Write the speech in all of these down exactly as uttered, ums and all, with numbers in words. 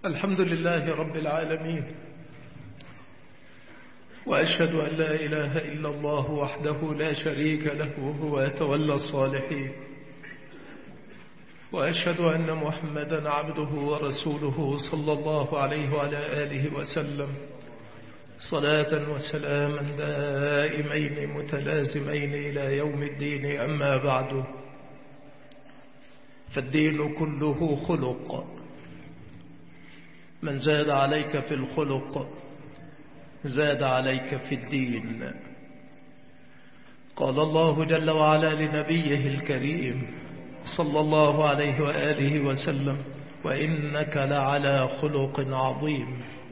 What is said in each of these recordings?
الحمد لله رب العالمين، وأشهد أن لا إله إلا الله وحده لا شريك له وهو يتولى الصالحين، وأشهد أن محمدا عبده ورسوله صلى الله عليه وعلى آله وسلم صلاة وسلاما دائمين متلازمين إلى يوم الدين. أما بعد، فالدين كله خلق، من زاد عليك في الخلق زاد عليك في الدين. قال الله جل وعلا لنبيه الكريم صلى الله عليه وآله وسلم: وإنك لعلى خلق عظيم.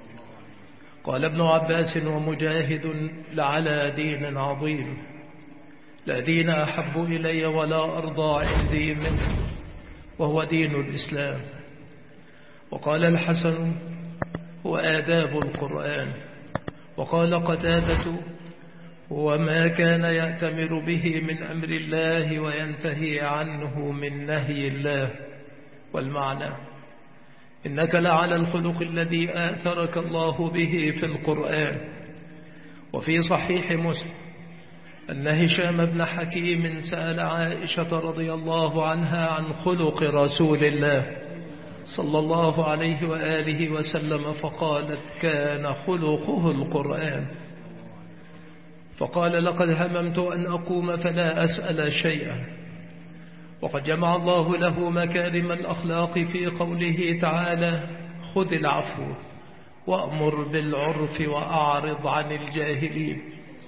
قال ابن عباس ومجاهد: لعلى دين عظيم، لا دين أحب إلي ولا أرضى عندي منه، وهو دين الإسلام. وقال الحسن: هو آداب القرآن. وقال قتادة: هو ما كان يأتمر به من أمر الله وينتهي عنه من نهي الله. والمعنى: إنك لعلى الخلق الذي آثرك الله به في القرآن. وفي صحيح مسلم أن هشام بن حكيم سأل عائشة رضي الله عنها عن خلق رسول الله صلى الله عليه وآله وسلم، فقالت: كان خلقه القرآن. فقال: لقد هممت أن أقوم فلا أسأل شيئا. وقد جمع الله له مكارم الأخلاق في قوله تعالى: خذ العفو وأمر بالعرف وأعرض عن الجاهلين.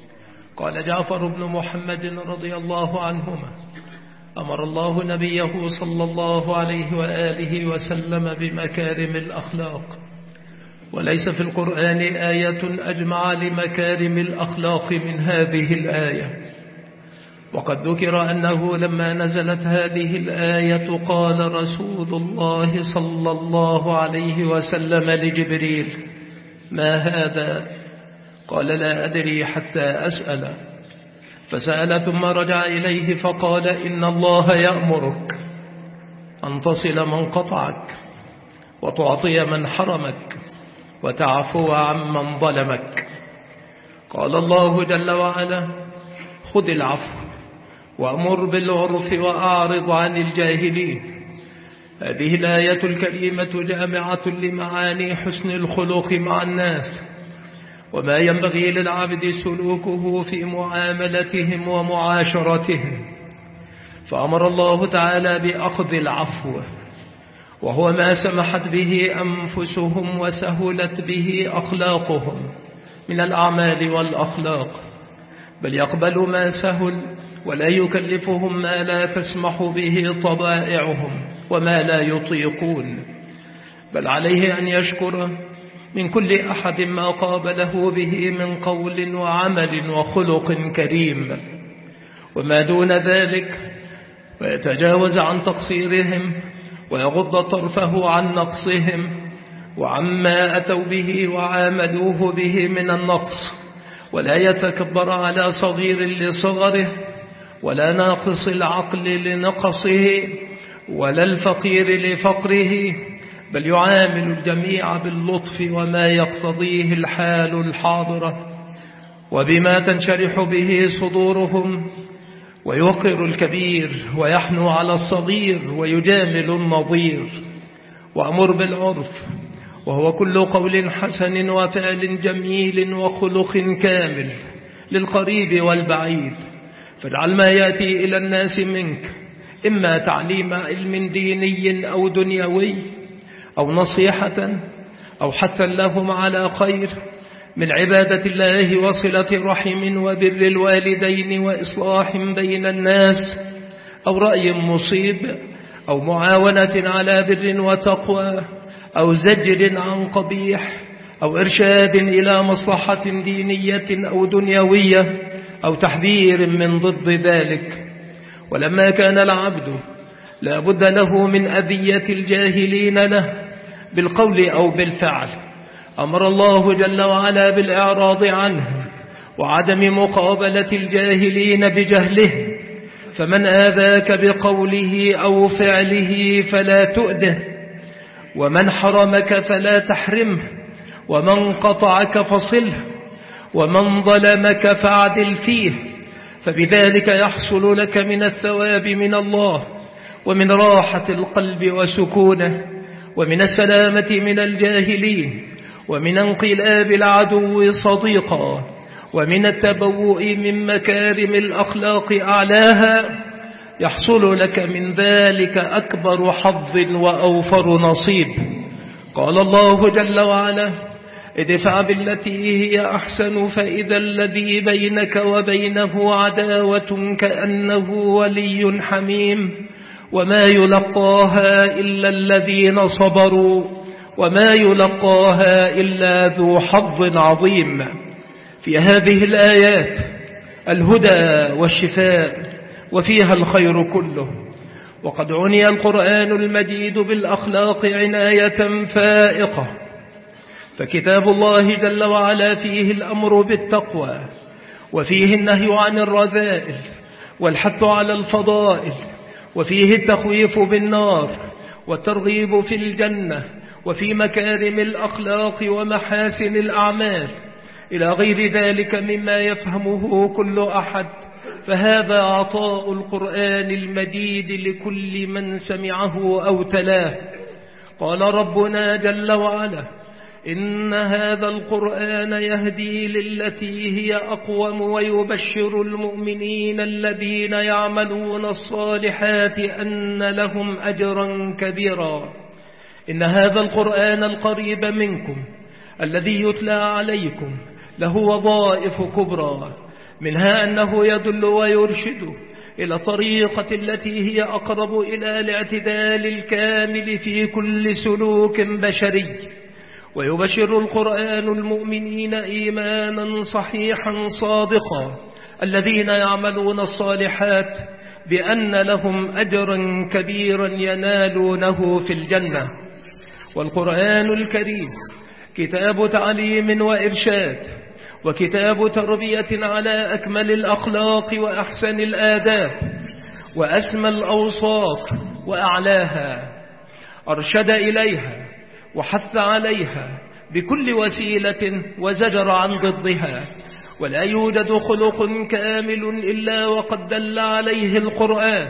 قال جعفر بن محمد رضي الله عنهما: أمر الله نبيه صلى الله عليه وآله وسلم بمكارم الأخلاق، وليس في القرآن آية أجمع لمكارم الأخلاق من هذه الآية. وقد ذكر أنه لما نزلت هذه الآية قال رسول الله صلى الله عليه وسلم لجبريل: ما هذا؟ قال: لا أدري حتى أسأل. فسأل ثم رجع إليه فقال: إن الله يأمرك أن تصل من قطعك، وتعطي من حرمك، وتعفو عمن ظلمك. قال الله جل وعلا: خذ العفو وأمر بالعرف وأعرض عن الجاهلين. هذه الآية الكريمة جامعة لمعاني حسن الخلق مع الناس، وما ينبغي للعبد سلوكه في معاملتهم ومعاشرتهم. فأمر الله تعالى بأخذ العفو، وهو ما سمحت به أنفسهم وسهلت به أخلاقهم من الأعمال والأخلاق، بل يقبل ما سهل ولا يكلفهم ما لا تسمح به طبائعهم وما لا يطيقون، بل عليه أن يشكر من كل أحد ما قابله به من قول وعمل وخلق كريم، وما دون ذلك ويتجاوز عن تقصيرهم ويغض طرفه عن نقصهم وعما أتوا به وعاملوه به من النقص، ولا يتكبر على صغير لصغره، ولا ناقص العقل لنقصه، ولا الفقير لفقره، بل يعامل الجميع باللطف وما يقتضيه الحال الحاضرة، وبما تنشرح به صدورهم، ويوقر الكبير ويحنو على الصغير ويجامل النظير. وأمر بالعرف، وهو كل قول حسن وفعل جميل وخلق كامل للقريب والبعيد. فاجعل ما يأتي إلى الناس منك إما تعليم علم ديني أو دنيوي أو نصيحة أو حتى لهم على خير من عبادة الله وصلة رحم وبر الوالدين وإصلاح بين الناس، أو رأي مصيب، أو معاونة على بر وتقوى، أو زجر عن قبيح، أو إرشاد إلى مصلحة دينية أو دنيوية، أو تحذير من ضد ذلك. ولما كان العبد لا بد له من أذية الجاهلين له بالقول أو بالفعل، أمر الله جل وعلا بالإعراض عنه وعدم مقابلة الجاهلين بجهله. فمن آذاك بقوله أو فعله فلا تؤده، ومن حرمك فلا تحرمه، ومن قطعك فصله، ومن ظلمك فاعدل فيه، فبذلك يحصل لك من الثواب من الله، ومن راحة القلب وسكونه، ومن السلامة من الجاهلين، ومن انقلاب العدو صديقا، ومن التبوء من مكارم الأخلاق أعلاها، يحصل لك من ذلك أكبر حظ وأوفر نصيب. قال الله جل وعلا: ادفع بالتي هي أحسن فإذا الذي بينك وبينه عداوة كأنه ولي حميم، وما يلقاها إلا الذين صبروا، وما يلقاها إلا ذو حظ عظيم. في هذه الآيات الهدى والشفاء، وفيها الخير كله. وقد عني القرآن المجيد بالأخلاق عناية فائقة، فكتاب الله جل وعلا فيه الأمر بالتقوى، وفيه النهي عن الرذائل، والحث على الفضائل، وفيه التخويف بالنار، والترغيب في الجنة، وفي مكارم الأخلاق ومحاسن الأعمال، إلى غير ذلك مما يفهمه كل أحد. فهذا عطاء القرآن المجيد لكل من سمعه أو تلاه. قال ربنا جل وعلا: إن هذا القرآن يهدي للتي هي أقوم ويبشر المؤمنين الذين يعملون الصالحات أن لهم أجرا كبيرا. إن هذا القرآن القريب منكم الذي يتلى عليكم له وظائف كبرى، منها أنه يدل ويرشد إلى الطريقة التي هي أقرب إلى الاعتدال الكامل في كل سلوك بشري. ويبشر القرآن المؤمنين إيمانا صحيحا صادقا الذين يعملون الصالحات بأن لهم أجرا كبيرا ينالونه في الجنة. والقرآن الكريم كتاب تعليم وإرشاد، وكتاب تربية على أكمل الأخلاق وأحسن الآداب وأسمى الأوصاف وأعلاها، أرشد إليها وحث عليها بكل وسيلة وزجر عن ضدها. ولا يوجد خلق كامل إلا وقد دل عليه القرآن،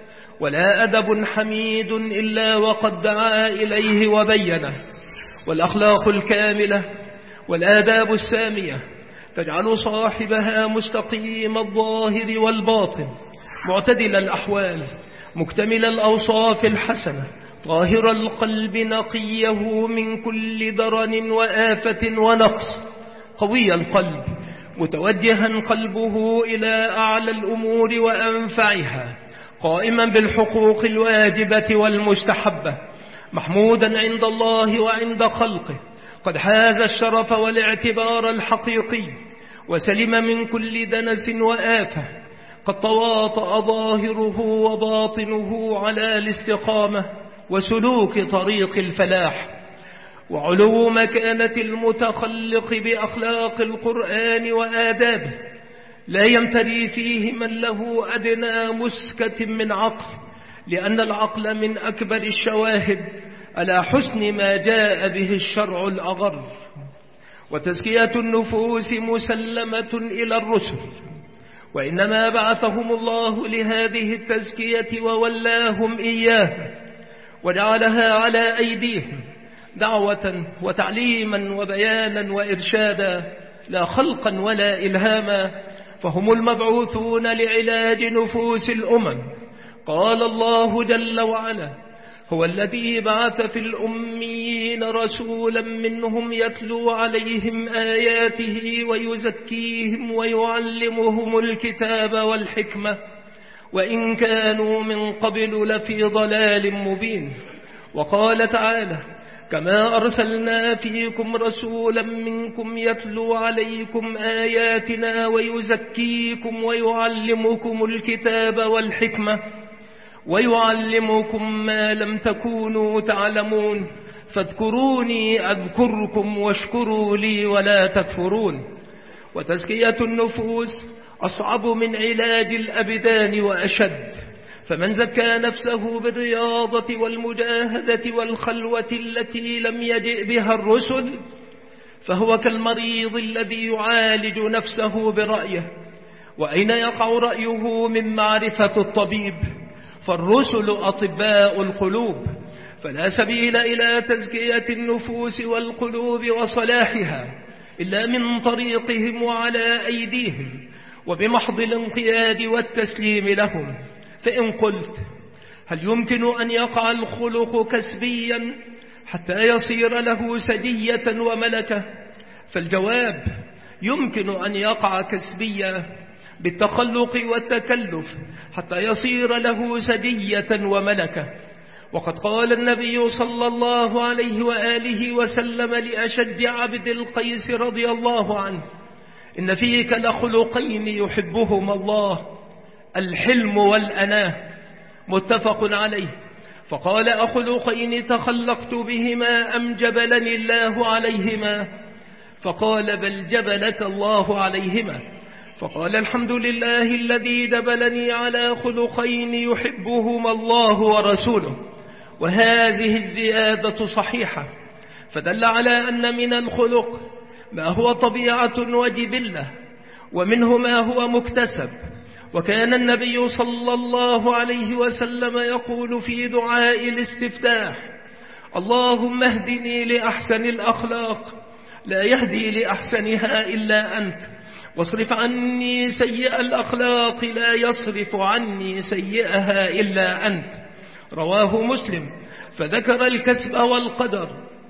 ولا أدب حميد إلا وقد دعا إليه وبينه. والأخلاق الكاملة والآداب السامية تجعل صاحبها مستقيم الظاهر والباطن، معتدل الأحوال، مكتمل الأوصاف الحسنة، طاهر القلب نقيه من كل درن وآفة ونقص، قوي القلب متوجها قلبه إلى أعلى الأمور وأنفعها، قائما بالحقوق الواجبة والمستحبة، محمودا عند الله وعند خلقه، قد حاز الشرف والاعتبار الحقيقي، وسلم من كل دنس وآفة، قد تواطأ ظاهره وباطنه على الاستقامة وسلوك طريق الفلاح. وعلو مكانة المتخلق بأخلاق القرآن وآدابه لا يمتري فيه من له أدنى مسكة من عقل، لأن العقل من أكبر الشواهد على حسن ما جاء به الشرع الأغر. وتزكية النفوس مسلمة إلى الرسل، وإنما بعثهم الله لهذه التزكية وولاهم إياها، وجعلها على أيديهم دعوة وتعليما وبيانا وإرشادا، لا خلقا ولا إلهاما، فهم المبعوثون لعلاج نفوس الأمم. قال الله جل وعلا: هو الذي بعث في الأميين رسولا منهم يتلو عليهم آياته ويزكيهم ويعلمهم الكتاب والحكمة وإن كانوا من قبل لفي ضلال مبين. وقال تعالى: كما أرسلنا فيكم رسولا منكم يتلو عليكم آياتنا ويزكيكم ويعلمكم الكتاب والحكمة ويعلمكم ما لم تكونوا تعلمون فاذكروني أذكركم واشكروا لي ولا تكفرون. وتزكية النفوس أصعب من علاج الأبدان وأشد، فمن زكى نفسه بالرياضة والمجاهدة والخلوة التي لم يجئ بها الرسل فهو كالمريض الذي يعالج نفسه برأيه. وأين يقع رأيه من معرفة الطبيب؟ فالرسل أطباء القلوب، فلا سبيل إلى تزكية النفوس والقلوب وصلاحها إلا من طريقهم وعلى أيديهم وبمحض الانقياد والتسليم لهم. فإن قلت هل يمكن أن يقع الخلق كسبيا حتى يصير له سجية وملكة؟ فالجواب يمكن أن يقع كسبيا بالتخلق والتكلف حتى يصير له سجية وملكة. وقد قال النبي صلى الله عليه وآله وسلم لأشج عبد القيس رضي الله عنه: إن فيك لخلقين يحبهما الله، الحلم والأناه، متفق عليه. فقال: أخلقين تخلقت بهما أم جبلني الله عليهما؟ فقال: بل جبلك الله عليهما. فقال: الحمد لله الذي جبلني على خلقين يحبهما الله ورسوله. وهذه الزيادة صحيحة، فدل على أن من الخلق ما هو طبيعة وجبلة، ومنه ما هو مكتسب. وكان النبي صلى الله عليه وسلم يقول في دعاء الاستفتاح: اللهم اهدني لأحسن الأخلاق لا يهدي لأحسنها إلا أنت، واصرف عني سيئ الأخلاق لا يصرف عني سيئها إلا أنت. رواه مسلم. فذكر الكسب والقدر.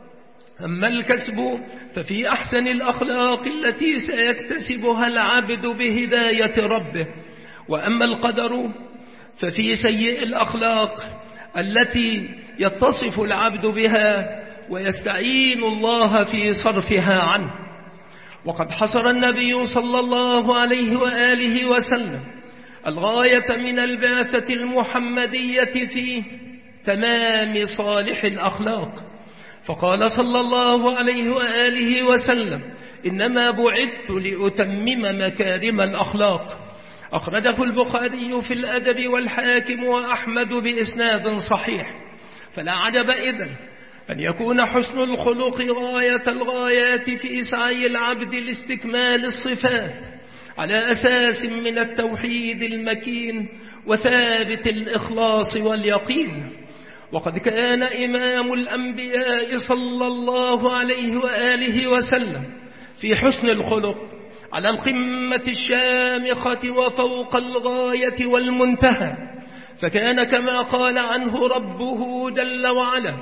أما الكسب ففي أحسن الأخلاق التي سيكتسبها العبد بهداية ربه، وأما القدر ففي سيئ الأخلاق التي يتصف العبد بها ويستعين الله في صرفها عنه. وقد حصر النبي صلى الله عليه وآله وسلم الغاية من البعثة المحمدية في تمام صالح الأخلاق، فقال صلى الله عليه وآله وسلم: إنما بعثت لأتمم مكارم الأخلاق. أخرجه البخاري في الأدب والحاكم وأحمد بإسناد صحيح. فلا عجب إذن أن يكون حسن الخلق غاية الغايات في سعي العبد لاستكمال الصفات على أساس من التوحيد المكين وثابت الإخلاص واليقين. وقد كان إمام الأنبياء صلى الله عليه وآله وسلم في حسن الخلق على القمة الشامخة وفوق الغاية والمنتهى، فكان كما قال عنه ربه جل وعلا: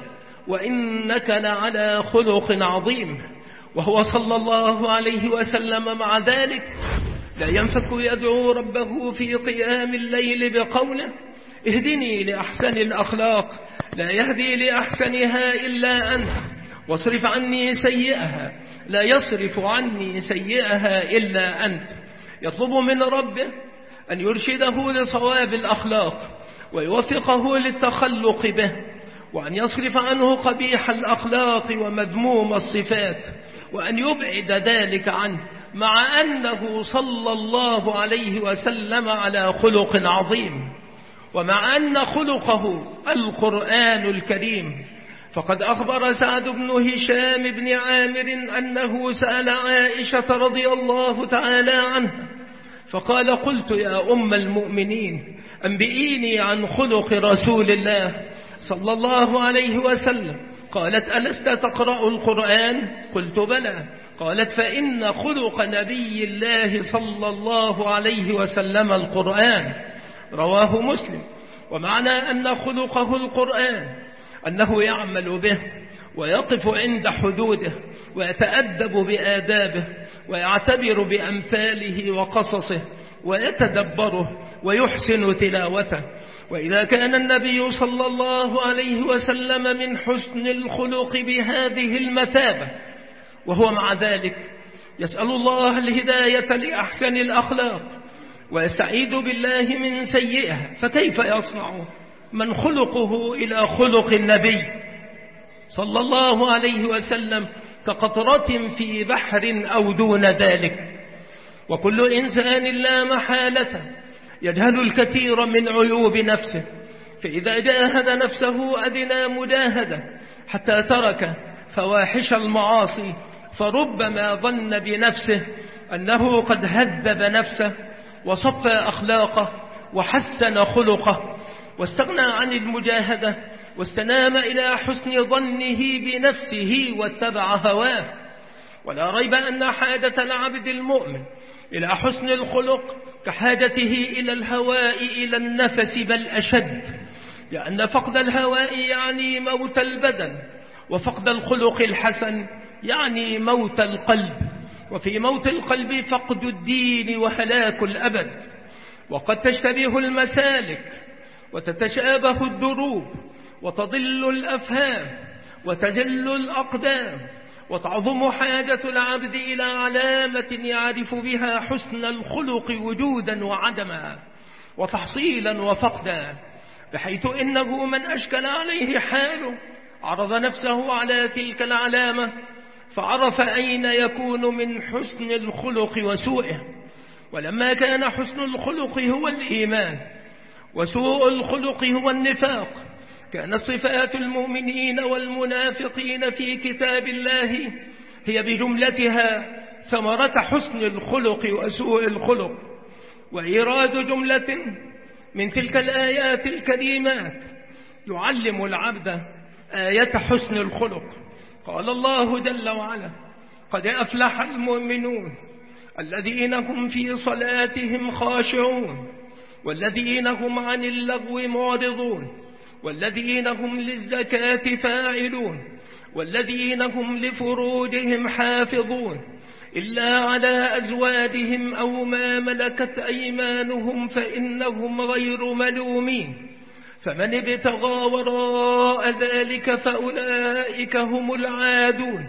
وإنك لعلى خلق عظيم. وهو صلى الله عليه وسلم مع ذلك لا ينفك يدعو ربه في قيام الليل بقوله: اهدني لأحسن الأخلاق لا يهدي لأحسنها إلا أنت، واصرف عني سيئها لا يصرف عني سيئها إلا أنت. يطلب من ربه أن يرشده لصواب الأخلاق ويوفقه للتخلق به، وأن يصرف عنه قبيح الأخلاق ومذموم الصفات، وأن يبعد ذلك عنه، مع أنه صلى الله عليه وسلم على خلق عظيم، ومع أن خلقه القرآن الكريم. فقد أخبر سعد بن هشام بن عامر أنه سأل عائشة رضي الله تعالى عنها فقال: قلت يا أم المؤمنين أنبئيني عن خلق رسول الله صلى الله عليه وسلم. قالت: ألست تقرأ القرآن؟ قلت: بلى. قالت: فإن خلق نبي الله صلى الله عليه وسلم القرآن. رواه مسلم. ومعنى أن خلقه القرآن أنه يعمل به ويقف عند حدوده ويتأدب بآدابه ويعتبر بأمثاله وقصصه ويتدبره ويحسن تلاوته. وإذا كان النبي صلى الله عليه وسلم من حسن الخلق بهذه المثابة، وهو مع ذلك يسأل الله الهداية لأحسن الأخلاق ويستعيذ بالله من سيئها، فكيف يصنع من خلقه إلى خلق النبي صلى الله عليه وسلم كقطرة في بحر أو دون ذلك؟ وكل إنسان لا محالة يجهل الكثير من عيوب نفسه، فإذا جاهد نفسه أدنى مجاهدة حتى ترك فواحش المعاصي، فربما ظن بنفسه أنه قد هذب نفسه وصفى أخلاقه وحسن خلقه، واستغنى عن المجاهدة واستنام إلى حسن ظنه بنفسه واتبع هواه. ولا ريب أن حاجة العبد المؤمن إلى حسن الخلق كحاجته إلى الهواء إلى النفس، بل أشد، لأن فقد الهواء يعني موت البدن، وفقد الخلق الحسن يعني موت القلب، وفي موت القلب فقد الدين وهلاك الأبد. وقد تشتبه المسالك وتتشابه الدروب وتضل الأفهام وتزل الأقدام، وتعظم حاجة العبد إلى علامة يعرف بها حسن الخلق وجودا وعدما وتحصيلا وفقدا، بحيث إنه من أشكل عليه حاله عرض نفسه على تلك العلامة فعرف أين يكون من حسن الخلق وسوءه. ولما كان حسن الخلق هو الإيمان وسوء الخلق هو النفاق، كانت صفات المؤمنين والمنافقين في كتاب الله هي بجملتها ثمرة حسن الخلق وسوء الخلق. وإيراد جملة من تلك الآيات الكريمات يعلم العبد آية حسن الخلق. قال الله جل وعلا: قد أفلح المؤمنون الذين هم في صلاتهم خاشعون والذين هم عن اللغو معرضون والذين هم للزكاة فاعلون والذين هم لفروجهم حافظون إلا على أزواجهم أو ما ملكت أيمانهم فإنهم غير ملومين، فمن ابتغى وراء ذلك فأولئك هم العادون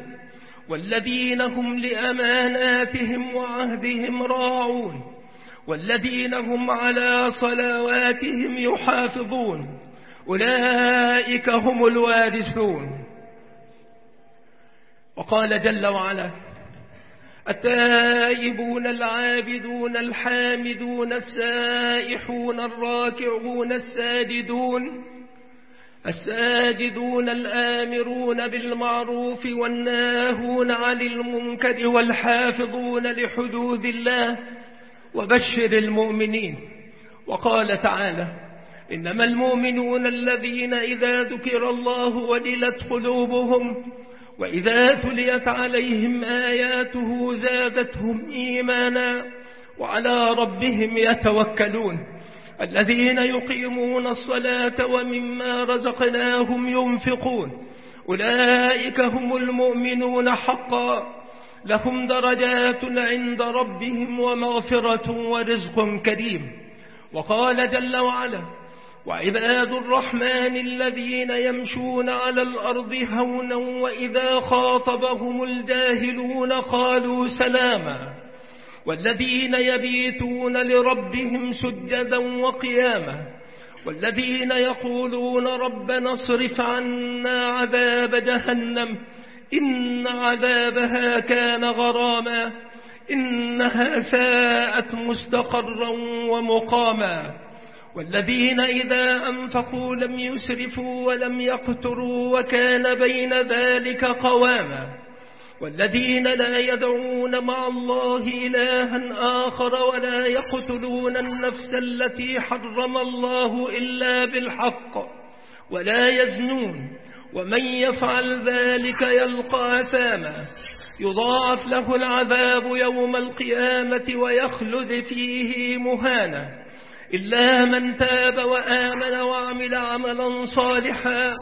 والذين هم لأماناتهم وعهدهم راعون والذين هم على صلواتهم يحافظون أولئك هم الوارثون. وقال جل وعلا: التائبون العابدون الحامدون السائحون الراكعون الساجدون الساجدون الآمرون بالمعروف والناهون عن المنكر والحافظون لحدود الله وبشر المؤمنين. وقال تعالى: إنما المؤمنون الذين إذا ذكر الله وجلت قلوبهم وإذا تليت عليهم آياته زادتهم إيمانا وعلى ربهم يتوكلون الذين يقيمون الصلاة ومما رزقناهم ينفقون أولئك هم المؤمنون حقا لهم درجات عند ربهم ومغفرة ورزق كريم. وقال جل وعلا: وعباد الرحمن الذين يمشون على الأرض هونا وإذا خاطبهم الجاهلون قالوا سلاما والذين يبيتون لربهم سجدا وقياما والذين يقولون ربنا اصرف عنا عذاب جهنم إن عذابها كان غراما إنها ساءت مستقرا ومقاما والذين إذا أنفقوا لم يسرفوا ولم يقتروا وكان بين ذلك قواما والذين لا يدعون مع الله إلها آخر ولا يقتلون النفس التي حرم الله إلا بالحق ولا يزنون ومن يفعل ذلك يلقى أثاما يضاعف له العذاب يوم القيامة ويخلد فيه مهانا إلا من تاب وآمن وعمل عملا صالحا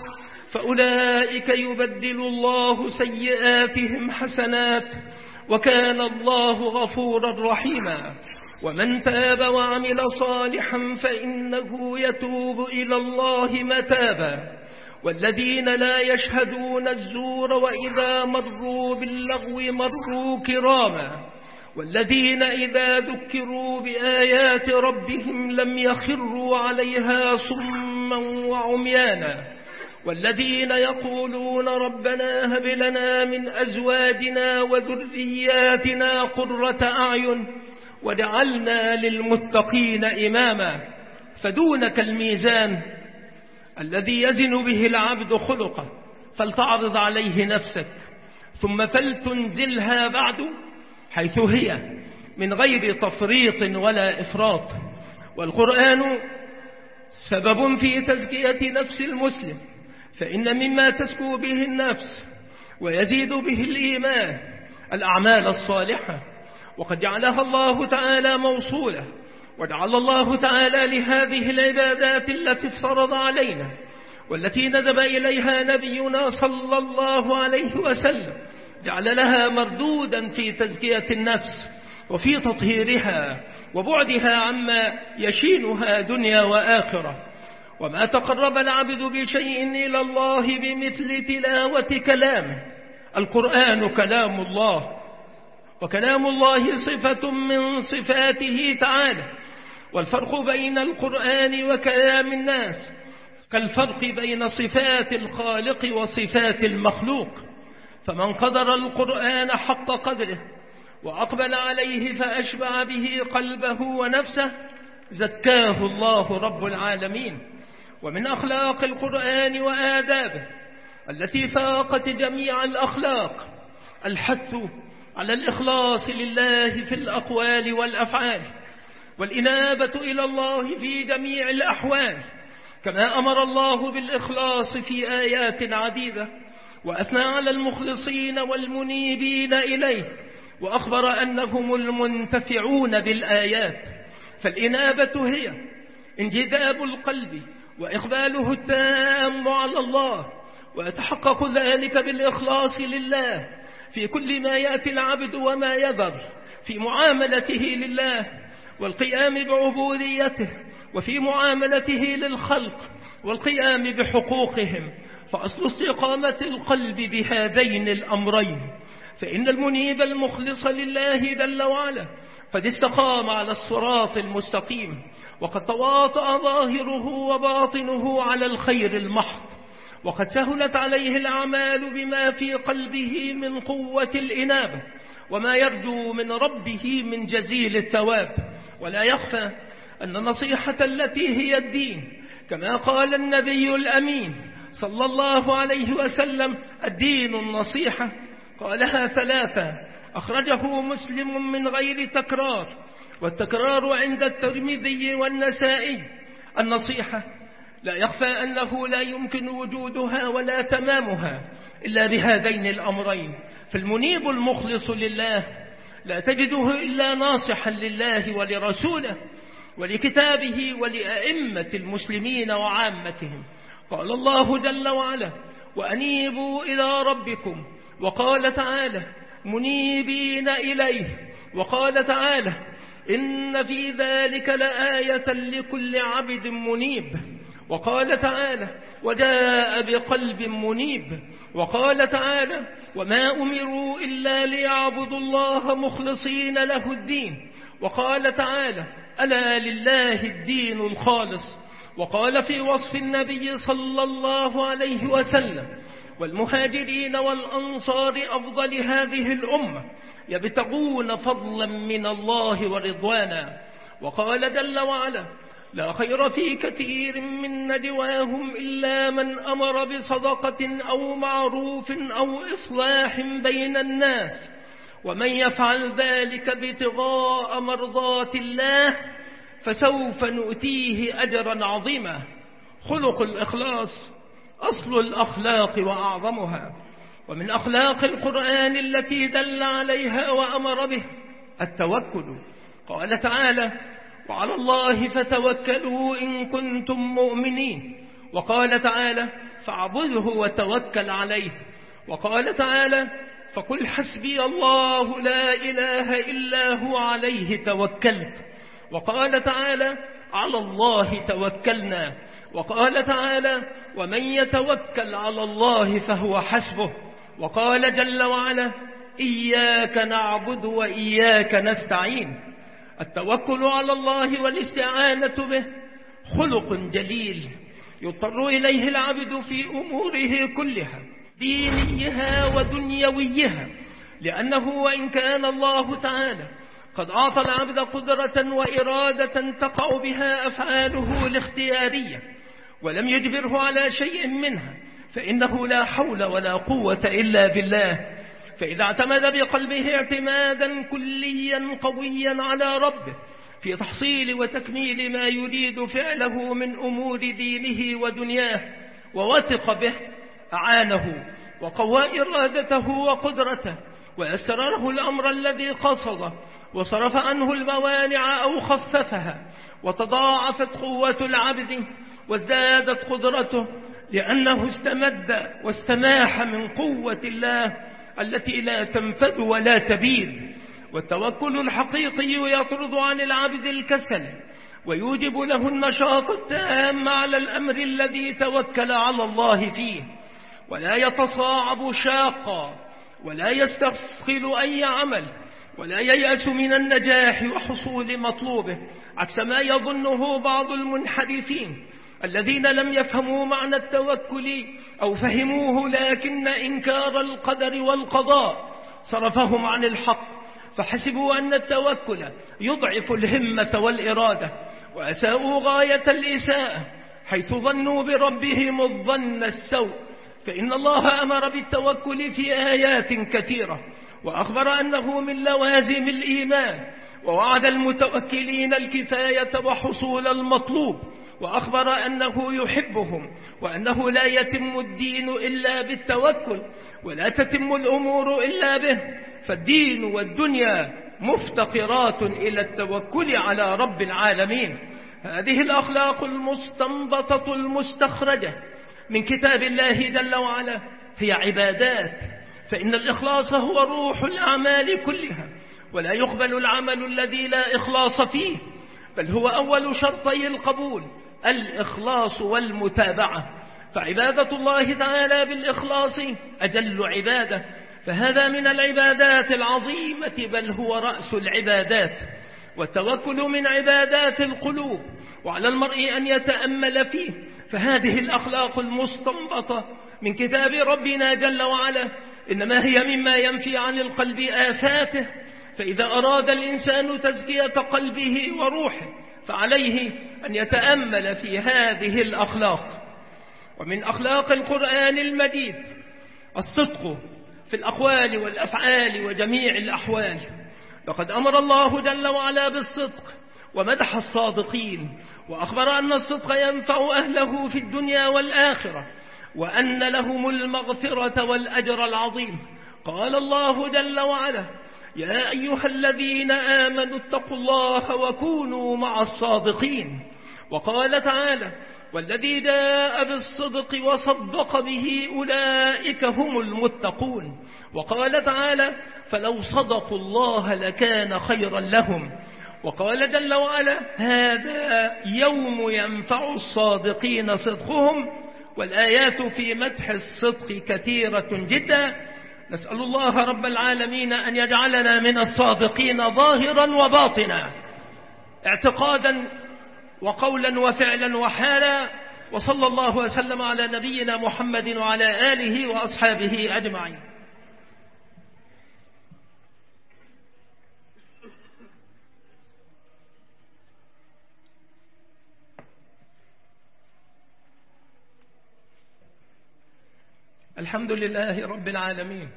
فأولئك يبدل الله سيئاتهم حسنات وكان الله غفورا رحيما ومن تاب وعمل صالحا فإنه يتوب إلى الله متابا والذين لا يشهدون الزور وإذا مروا باللغو مروا كراما والذين إذا ذكروا بآيات ربهم لم يخروا عليها صما وعميانا والذين يقولون ربنا هب لنا من أزواجنا وذرياتنا قرة أعين وجعلنا للمتقين إماما. فدونك الميزان الذي يزن به العبد خلقه، فلتعرض عليه نفسك ثم فلتنزلها بعد حيث هي من غير تفريط ولا إفراط. والقرآن سبب في تزكية نفس المسلم، فإن مما تزكو به النفس ويزيد به الإيمان الأعمال الصالحة، وقد جعلها الله تعالى موصولة، وجعل الله تعالى لهذه العبادات التي افترض علينا والتي ندب إليها نبينا صلى الله عليه وسلم، جعل لها مردودا في تزكية النفس وفي تطهيرها وبعدها عما يشينها دنيا وآخرة. وما تقرب العبد بشيء إلى الله بمثل تلاوة كلامه. القرآن كلام الله، وكلام الله صفة من صفاته تعالى، والفرق بين القرآن وكلام الناس كالفرق بين صفات الخالق وصفات المخلوق. فمن قدر القرآن حق قدره وأقبل عليه فأشبع به قلبه ونفسه زكاه الله رب العالمين. ومن أخلاق القرآن وآدابه التي فاقت جميع الأخلاق الحث على الإخلاص لله في الأقوال والأفعال، والإنابة إلى الله في جميع الأحوال، كما أمر الله بالإخلاص في آيات عديدة، وأثنى على المخلصين والمنيبين إليه، وأخبر أنهم المنتفعون بالآيات. فالإنابة هي انجذاب القلب وإقباله التام على الله، ويتحقق ذلك بالإخلاص لله في كل ما يأتي العبد وما يذر في معاملته لله والقيام بعبوديته، وفي معاملته للخلق والقيام بحقوقهم. فأصل استقامة القلب بهذين الأمرين، فإن المنيب المخلص لله جل وعلا قد استقام على الصراط المستقيم، وقد تواطأ ظاهره وباطنه على الخير المحض، وقد سهلت عليه الأعمال بما في قلبه من قوة الإنابة وما يرجو من ربه من جزيل الثواب. ولا يخفى أن النصيحة التي هي الدين، كما قال النبي الأمين صلى الله عليه وسلم: الدين النصيحة. قالها ثلاثة، أخرجه مسلم من غير تكرار، والتكرار عند الترمذي والنسائي. النصيحة لا يخفى أنه لا يمكن وجودها ولا تمامها إلا بهذين الأمرين. فالمنيب المخلص لله لا تجده إلا ناصحا لله ولرسوله ولكتابه ولأئمة المسلمين وعامتهم. قال الله جل وعلا: وأنيبوا إلى ربكم. وقال تعالى: منيبين إليه. وقال تعالى: إن في ذلك لآية لكل عبد منيب. وقال تعالى: وجاء بقلب منيب. وقال تعالى: وما أمروا إلا ليعبدوا الله مخلصين له الدين. وقال تعالى: ألا لله الدين الخالص. وقال في وصف النبي صلى الله عليه وسلم: والمهاجرين والأنصار أفضل هذه الأمة يبتغون فضلا من الله ورضوانا. وقال جل وعلا: لا خير في كثير من نجواهم إلا من أمر بصدقة أو معروف أو إصلاح بين الناس، ومن يفعل ذلك ابتغاء مرضات الله فسوف نؤتيه أجرا عظيما. خلق الإخلاص أصل الأخلاق وأعظمها. ومن أخلاق القرآن التي دل عليها وأمر به التوكل. قال تعالى: وعلى الله فتوكلوا إن كنتم مؤمنين. وقال تعالى: فاعبده وتوكل عليه. وقال تعالى: فقل حسبي الله لا إله إلا هو عليه توكلت. وقال تعالى: على الله توكلنا. وقال تعالى: ومن يتوكل على الله فهو حسبه. وقال جل وعلا: إياك نعبد وإياك نستعين. التوكل على الله والاستعانة به خلق جليل يضطر إليه العبد في أموره كلها دينيها ودنيويها، لأنه وإن كان الله تعالى قد أعطى العبد قدرة وإرادة تقع بها أفعاله الاختيارية، ولم يجبره على شيء منها، فإنه لا حول ولا قوة إلا بالله. فإذا اعتمد بقلبه اعتمادا كليا قويا على ربه في تحصيل وتكميل ما يريد فعله من أمور دينه ودنياه ووثق به، أعانه وقوى إرادته وقدرته، ويسر له الأمر الذي قصده، وصرف عنه الموانع أو خففها، وتضاعفت قوة العبد وازدادت قدرته، لأنه استمد واستماح من قوة الله التي لا تنفد ولا تبيد. والتوكل الحقيقي يطرد عن العبد الكسل، ويوجب له النشاط التام على الأمر الذي توكل على الله فيه، ولا يتصاعب شاقا، ولا يستثقل أي عمل، ولا ييأس من النجاح وحصول مطلوبه، عكس ما يظنه بعض المنحرفين الذين لم يفهموا معنى التوكل أو فهموه لكن إنكار القدر والقضاء صرفهم عن الحق، فحسبوا أن التوكل يضعف الهمة والإرادة، وأساءوا غاية الإساءة حيث ظنوا بربهم الظن السوء. فإن الله أمر بالتوكل في آيات كثيرة، وأخبر أنه من لوازم الإيمان، ووعد المتوكلين الكفاية وحصول المطلوب، وأخبر أنه يحبهم، وأنه لا يتم الدين إلا بالتوكل، ولا تتم الأمور إلا به، فالدين والدنيا مفتقرات إلى التوكل على رب العالمين. هذه الأخلاق المستنبطة المستخرجة من كتاب الله جل وعلا هي عبادات، فإن الإخلاص هو روح الأعمال كلها، ولا يقبل العمل الذي لا إخلاص فيه، بل هو أول شرطي القبول الإخلاص والمتابعة. فعبادة الله تعالى بالإخلاص أجل عبادة، فهذا من العبادات العظيمة، بل هو رأس العبادات. والتوكل من عبادات القلوب، وعلى المرء أن يتأمل فيه، فهذه الأخلاق المستنبطة من كتاب ربنا جل وعلا إنما هي مما ينفي عن القلب آفاته. فإذا أراد الإنسان تزكية قلبه وروحه فعليه أن يتأمل في هذه الأخلاق. ومن أخلاق القرآن المجيد الصدق في الأقوال والأفعال وجميع الأحوال. لقد أمر الله جل وعلا بالصدق ومدح الصادقين، وأخبر أن الصدق ينفع أهله في الدنيا والآخرة، وأن لهم المغفرة والأجر العظيم. قال الله جل وعلا: يا أيها الذين آمنوا اتقوا الله وكونوا مع الصادقين. وقال تعالى: والذي جاء بالصدق وصدق به أولئك هم المتقون. وقال تعالى: فلو صدقوا الله لكان خيرا لهم. وقال جل وعلا: هذا يوم ينفع الصادقين صدقهم. والآيات في مدح الصدق كثيرة جدا. نسأل الله رب العالمين أن يجعلنا من الصادقين ظاهرا وباطنا، اعتقادا وقولا وفعلا وحالا. وصلى الله وسلم على نبينا محمد وعلى آله وأصحابه أجمعين. الحمد لله رب العالمين،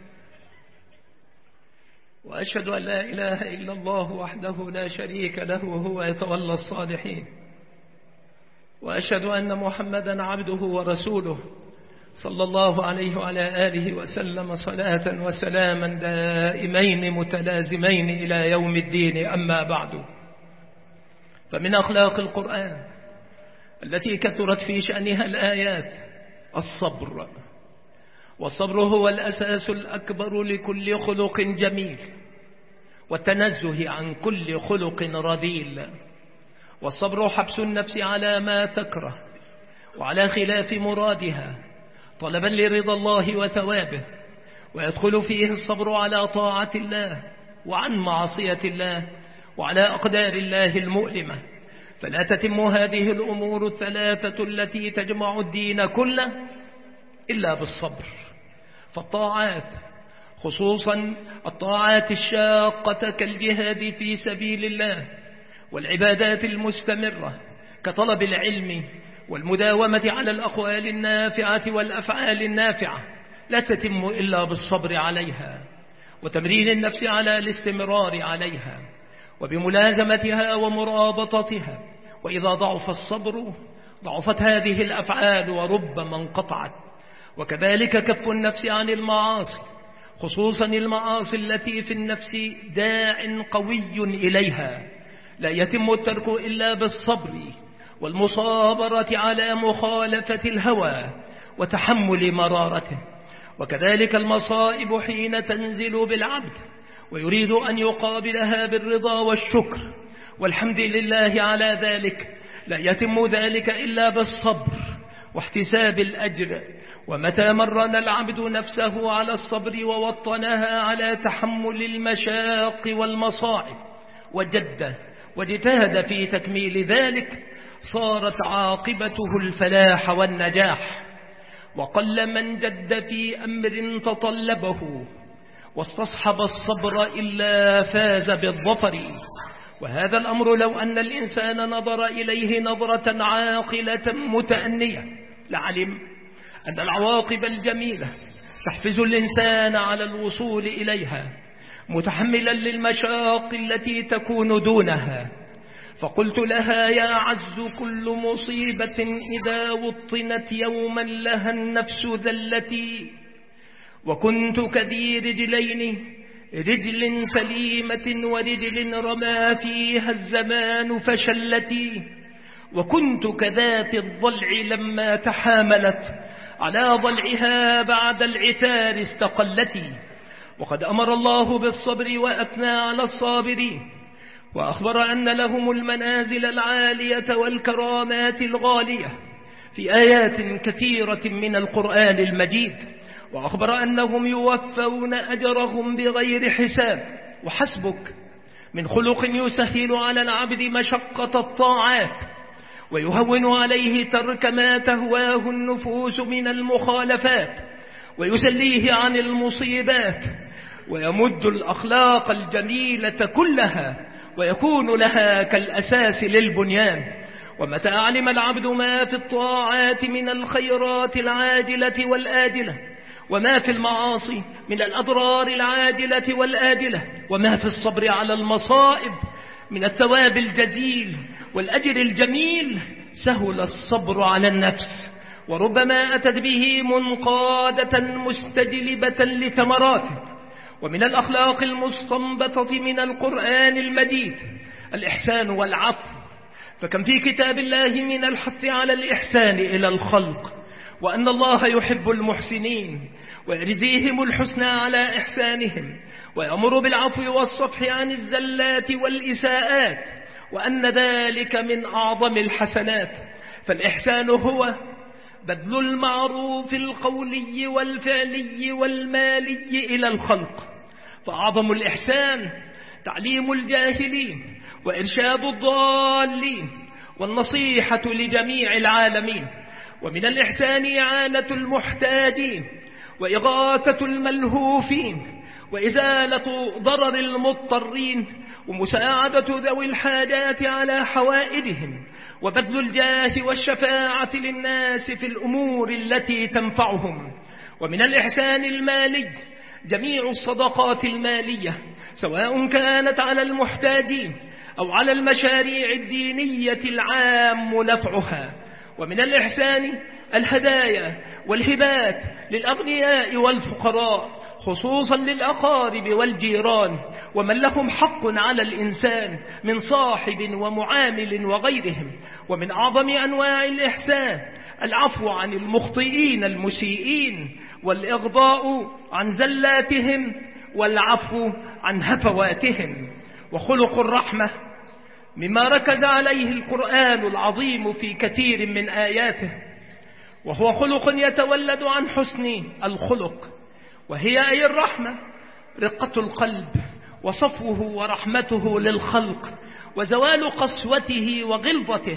وأشهد أن لا إله إلا الله وحده لا شريك له وهو يتولى الصالحين، وأشهد أن محمدا عبده ورسوله صلى الله عليه وعلى آله وسلم صلاة وسلاما دائمين متلازمين إلى يوم الدين. أما بعد، فمن أخلاق القرآن التي كثرت في شأنها الآيات الصبر. والصبر هو الأساس الأكبر لكل خلق جميل، والتنزه عن كل خلق رذيل. والصبر حبس النفس على ما تكره وعلى خلاف مرادها طلبا لرضا الله وثوابه، ويدخل فيه الصبر على طاعة الله وعن معصية الله وعلى أقدار الله المؤلمة. فلا تتم هذه الأمور الثلاثة التي تجمع الدين كله إلا بالصبر. فالطاعات خصوصا الطاعات الشاقة كالجهاد في سبيل الله والعبادات المستمرة كطلب العلم والمداومة على الأقوال النافعة والأفعال النافعة، لا تتم إلا بالصبر عليها وتمرين النفس على الاستمرار عليها وبملازمتها ومرابطتها. وإذا ضعف الصبر ضعفت هذه الأفعال وربما انقطعت. وكذلك كف النفس عن المعاصي، خصوصا المعاصي التي في النفس داع قوي إليها، لا يتم الترك إلا بالصبر والمصابرة على مخالفة الهوى وتحمل مرارته. وكذلك المصائب حين تنزل بالعبد ويريد أن يقابلها بالرضا والشكر والحمد لله على ذلك، لا يتم ذلك إلا بالصبر واحتساب الأجر. ومتى مرن العبد نفسه على الصبر ووطنها على تحمل المشاق والمصاعب وجد واجتهد في تكميل ذلك، صارت عاقبته الفلاح والنجاح. وقل من جد في أمر تطلبه واستصحب الصبر إلا فاز بالظفر. وهذا الأمر لو أن الإنسان نظر إليه نظرة عاقلة متأنية لعلم أن العواقب الجميلة تحفز الإنسان على الوصول إليها متحملا للمشاق التي تكون دونها. فقلت لها: يا عز كل مصيبة إذا وطنت يوما لها النفس ذلتي، وكنت كذي رجلين، رجل سليمة ورجل رمى فيها الزمان فشلتي، وكنت كذات الضلع لما تحاملت على ضلعها بعد العثار استقلتي. وقد أمر الله بالصبر وأثنى على الصابرين، وأخبر أن لهم المنازل العالية والكرامات الغالية في آيات كثيرة من القرآن المجيد، وأخبر أنهم يوفون أجرهم بغير حساب. وحسبك من خلق يسهل على العبد مشقة الطاعات ويهون عليه ترك ما تهواه النفوس من المخالفات، ويسليه عن المصيبات، ويمد الأخلاق الجميلة كلها ويكون لها كالأساس للبنيان. ومتى علم العبد ما في الطاعات من الخيرات العاجلة والآجلة، وما في المعاصي من الأضرار العاجلة والآجلة، وما في الصبر على المصائب من الثواب الجزيل والأجر الجميل، سهل الصبر على النفس، وربما أتت به منقادة مستجلبة لثمراته. ومن الأخلاق المستنبطة من القرآن المجيد الإحسان والعفو، فكم في كتاب الله من الحث على الإحسان إلى الخلق، وأن الله يحب المحسنين ويجزيهم الحسنى على إحسانهم، ويأمر بالعفو والصفح عن الزلات والإساءات، وأن ذلك من أعظم الحسنات. فالإحسان هو بذل المعروف القولي والفعلي والمالي إلى الخلق، فأعظم الإحسان تعليم الجاهلين وإرشاد الضالين والنصيحة لجميع العالمين. ومن الإحسان إعانة المحتاجين وإغاثة الملهوفين وإزالة ضرر المضطرين ومساعدة ذوي الحاجات على حوائجهم، وبذل الجاه والشفاعة للناس في الأمور التي تنفعهم. ومن الإحسان المالي جميع الصدقات المالية، سواء كانت على المحتاجين أو على المشاريع الدينية العام نفعها. ومن الإحسان الهدايا والهبات للأغنياء والفقراء، خصوصا للأقارب والجيران ومن لهم حق على الإنسان من صاحب ومعامل وغيرهم. ومن أعظم أنواع الإحسان العفو عن المخطئين المسيئين، والإغضاء عن زلاتهم، والعفو عن هفواتهم. وخلق الرحمة مما ركز عليه القرآن العظيم في كثير من آياته، وهو خلق يتولد عن حسن الخلق، وهي أي الرحمة رقة القلب وصفوه ورحمته للخلق وزوال قسوته وغلظته.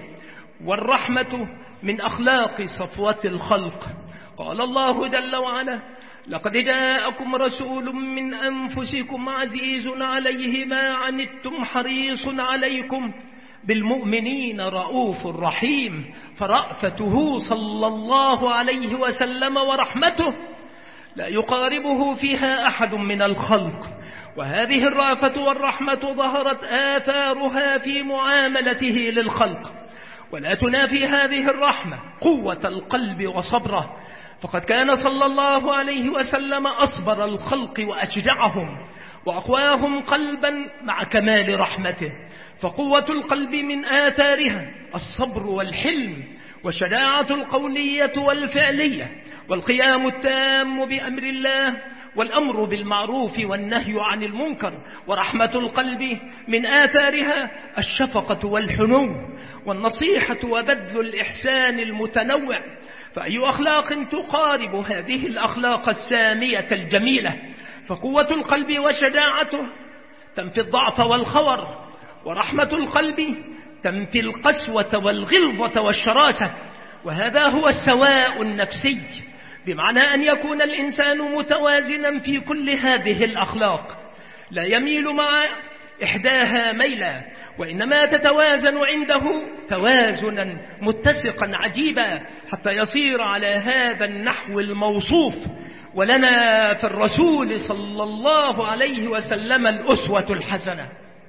والرحمة من أخلاق صفوة الخلق. قال الله جل وعلا: لقد جاءكم رسول من أنفسكم عزيز عليه ما عنتم حريص عليكم بالمؤمنين رؤوف رحيم. فرأفته صلى الله عليه وسلم ورحمته لا يقاربه فيها أحد من الخلق، وهذه الرأفة والرحمة ظهرت آثارها في معاملته للخلق، ولا تنافي هذه الرحمة قوة القلب وصبره، فقد كان صلى الله عليه وسلم أصبر الخلق وأشجعهم وأقواهم قلبا مع كمال رحمته. فقوة القلب من آثارها الصبر والحلم والشجاعة القولية والفعلية والقيام التام بأمر الله والأمر بالمعروف والنهي عن المنكر. ورحمة القلب من آثارها الشفقة والحنو والنصيحة وبذل الإحسان المتنوع. فأي أخلاق تقارب هذه الأخلاق السامية الجميلة؟ فقوة القلب وشجاعته تنفي الضعف والخور، ورحمة القلب تنفي القسوة والغلظة والشراسة. وهذا هو السواء النفسي، بمعنى أن يكون الإنسان متوازنا في كل هذه الأخلاق، لا يميل مع إحداها ميلا، وإنما تتوازن عنده توازنا متسقا عجيبا حتى يصير على هذا النحو الموصوف. ولنا في الرسول صلى الله عليه وسلم الأسوة الحسنة.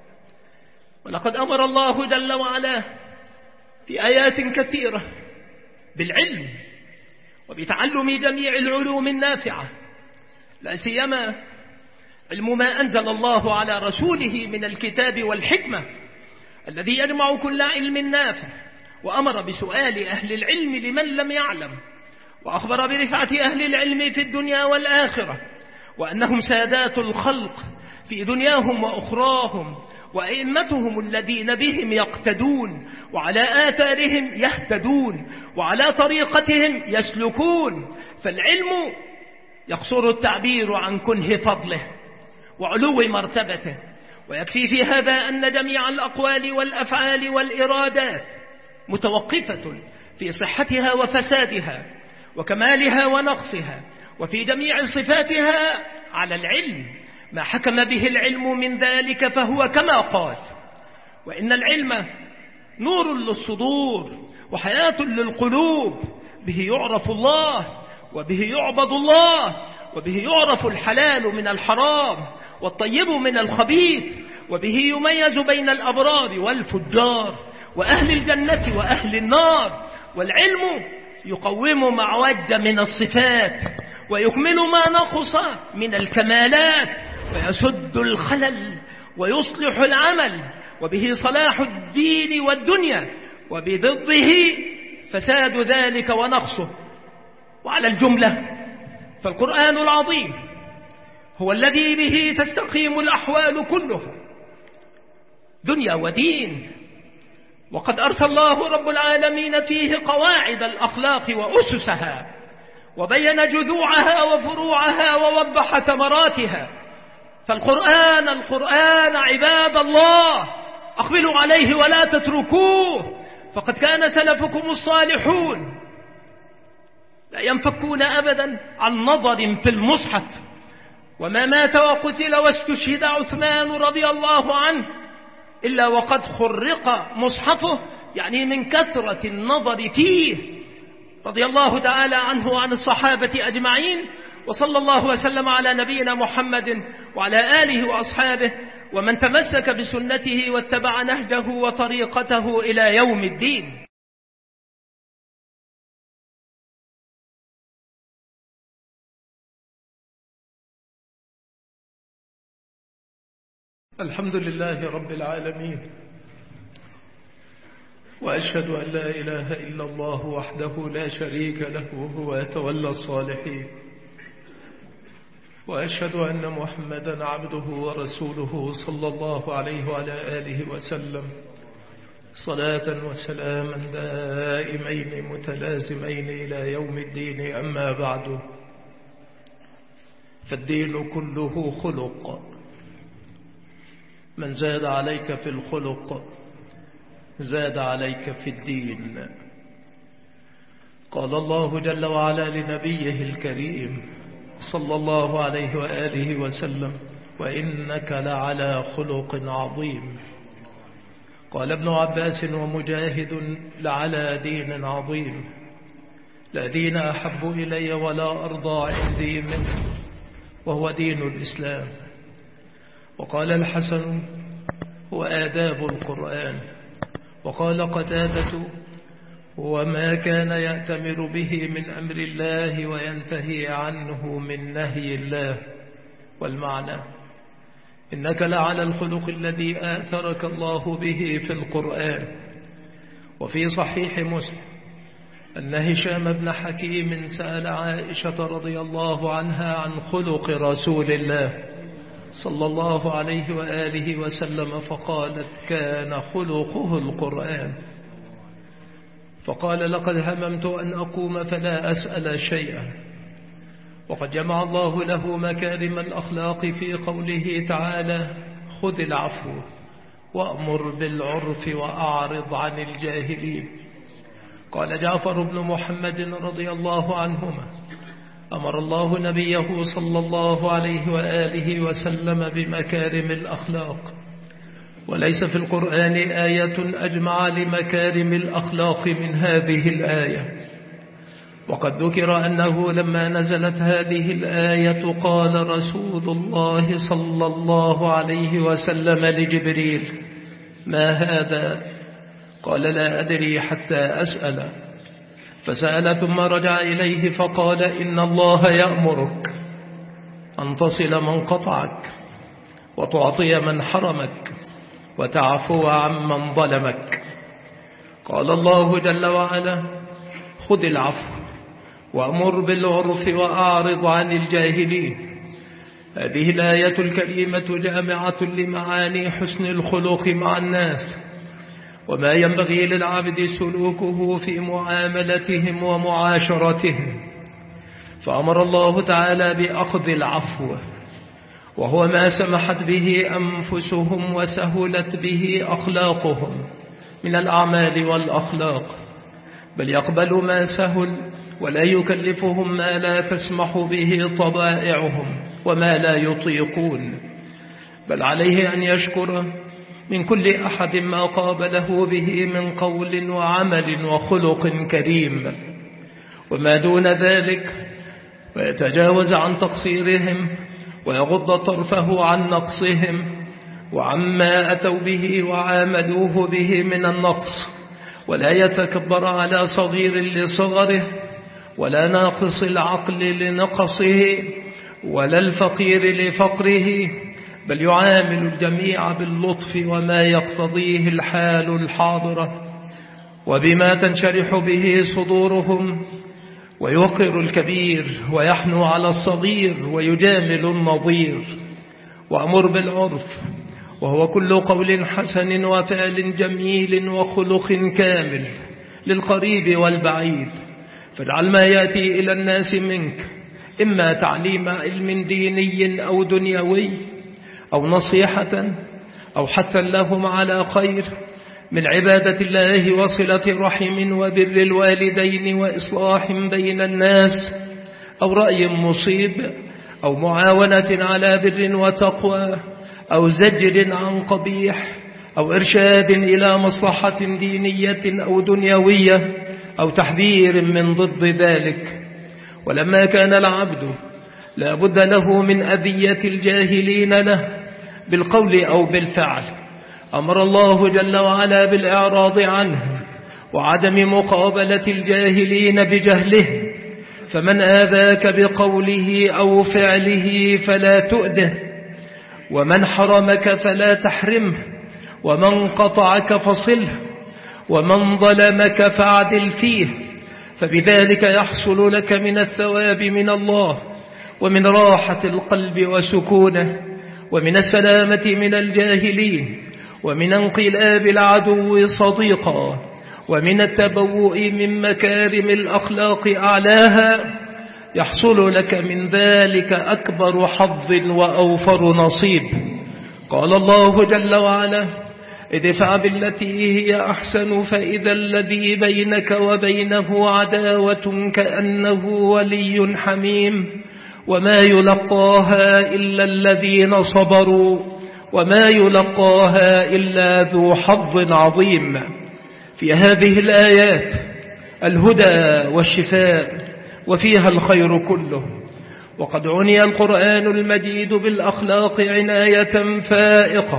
ولقد أمر الله جل وعلا في آيات كثيرة بالعلم وبتعلم جميع العلوم النافعة، لا سيما علم ما أنزل الله على رسوله من الكتاب والحكمة الذي يجمع كل علم نافع. وأمر بسؤال أهل العلم لمن لم يعلم، وأخبر برفعة أهل العلم في الدنيا والآخرة، وأنهم سادات الخلق في دنياهم وأخراهم، وأئمتهم الذين بهم يقتدون، وعلى آثارهم يهتدون، وعلى طريقتهم يسلكون. فالعلم يقصر التعبير عن كنه فضله وعلو مرتبته، ويكفي في هذا أن جميع الأقوال والأفعال والإرادات متوقفة في صحتها وفسادها وكمالها ونقصها، وفي جميع صفاتها على العلم. ما حكم به العلم من ذلك فهو كما قال: وإن العلم نور للصدور وحياة للقلوب، به يعرف الله وبه يعبد الله، وبه يعرف الحلال من الحرام والطيب من الخبيث، وبه يميز بين الأبرار والفجار وأهل الجنة وأهل النار. والعلم يقوم ما عوج من الصفات ويكمل ما نقص من الكمالات، ويسد الخلل ويصلح العمل، وبه صلاح الدين والدنيا، وبضده فساد ذلك ونقصه. وعلى الجملة فالقرآن العظيم هو الذي به تستقيم الأحوال كلها دنيا ودين، وقد أرسل الله رب العالمين فيه قواعد الأخلاق وأسسها، وبين جذوعها وفروعها ووضح ثمراتها. فالقرآن القرآن عباد الله أقبلوا عليه ولا تتركوه، فقد كان سلفكم الصالحون لا ينفكون أبدا عن نظر في المصحف. وما مات وقتل واستشهد عثمان رضي الله عنه إلا وقد خرق مصحفه، يعني من كثرة النظر فيه، رضي الله تعالى عنه وعن الصحابة أجمعين. وصلى الله وسلم على نبينا محمد وعلى آله وأصحابه ومن تمسك بسنته واتبع نهجه وطريقته إلى يوم الدين. الحمد لله رب العالمين، وأشهد أن لا إله إلا الله وحده لا شريك له وهو يتولى الصالحين، وأشهد أن محمدا عبده ورسوله صلى الله عليه وعلى آله وسلم صلاة وسلاما دائمين متلازمين إلى يوم الدين. أما بعد، فالدين كله خلق، من زاد عليك في الخلق زاد عليك في الدين. قال الله جل وعلا لنبيه الكريم صلى الله عليه وآله وسلم: وإنك لعلى خلق عظيم. قال ابن عباس ومجاهد: لعلى دين عظيم، لا دين أحب إلي ولا أرضى عندي منه، وهو دين الإسلام. وقال الحسن: هو آداب القرآن. وقال قتادة: هو ما كان يأتمر به من أمر الله وينتهي عنه من نهي الله. والمعنى: إنك لعلى الخلق الذي آثرك الله به في القرآن. وفي صحيح مسلم أن هشام بن حكيم سأل عائشة رضي الله عنها عن خلق رسول الله صلى الله عليه وآله وسلم، فقالت: كان خلقه القرآن. فقال: لقد هممت أن أقوم فلا أسأل شيئا. وقد جمع الله له مكارم الأخلاق في قوله تعالى: خذ العفو وأمر بالعرف وأعرض عن الجاهلين. قال جعفر بن محمد رضي الله عنهما: أمر الله نبيه صلى الله عليه وآله وسلم بمكارم الأخلاق، وليس في القرآن آية أجمع لمكارم الأخلاق من هذه الآية. وقد ذكر أنه لما نزلت هذه الآية قال رسول الله صلى الله عليه وسلم لجبريل: ما هذا؟ قال: لا أدري حتى أسأل. فسأل ثم رجع إليه فقال: إن الله يأمرك أن تصل من قطعك، وتعطي من حرمك، وتعفو عمن ظلمك. قال الله جل وعلا: خذ العفو وأمر بالعرف وأعرض عن الجاهلين. هذه الآية الكريمة جامعة لمعاني حسن الخلق مع الناس، وما ينبغي للعبد سلوكه في معاملتهم ومعاشرتهم. فأمر الله تعالى بأخذ العفو، وهو ما سمحت به أنفسهم وسهلت به أخلاقهم من الأعمال والأخلاق، بل يقبل ما سهل ولا يكلفهم ما لا تسمح به طبائعهم وما لا يطيقون، بل عليه أن يشكر من كل أحد ما قابله به من قول وعمل وخلق كريم، وما دون ذلك ويتجاوز عن تقصيرهم ويغض طرفه عن نقصهم وعما أتوا به وعاملوه به من النقص، ولا يتكبر على صغير لصغره، ولا ناقص العقل لنقصه، ولا الفقير لفقره، بل يعامل الجميع باللطف وما يقتضيه الحال الحاضرة، وبما تنشرح به صدورهم، ويوقر الكبير ويحنو على الصغير ويجامل النظير. وأمر بالعرف، وهو كل قول حسن وفعل جميل وخلق كامل للقريب والبعيد، فاجعل ما يأتي إلى الناس منك إما تعليم علم ديني أو دنيوي أو نصيحة أو حتى لهم على خير من عبادة الله وصلة رحم وبر الوالدين وإصلاح بين الناس، أو رأي مصيب، أو معاونة على بر وتقوى، أو زجر عن قبيح، أو إرشاد إلى مصلحة دينية أو دنيوية، أو تحذير من ضد ذلك. ولما كان العبد لا بد له من أذية الجاهلين له بالقول أو بالفعل، أمر الله جل وعلا بالإعراض عنه وعدم مقابلة الجاهلين بجهله. فمن آذاك بقوله أو فعله فلا تؤده، ومن حرمك فلا تحرمه، ومن قطعك فصله، ومن ظلمك فاعدل فيه، فبذلك يحصل لك من الثواب من الله، ومن راحة القلب وسكونه، ومن السلامة من الجاهلين، ومن انقلاب العدو صديقا، ومن التبوء من مكارم الأخلاق أعلاها. يحصل لك من ذلك أكبر حظ وأوفر نصيب. قال الله جل وعلا: ادفع بالتي هي أحسن فإذا الذي بينك وبينه عداوة كأنه ولي حميم، وما يلقاها إلا الذين صبروا وما يلقاها إلا ذو حظ عظيم. في هذه الآيات الهدى والشفاء وفيها الخير كله. وقد عني القرآن المجيد بالأخلاق عناية فائقة،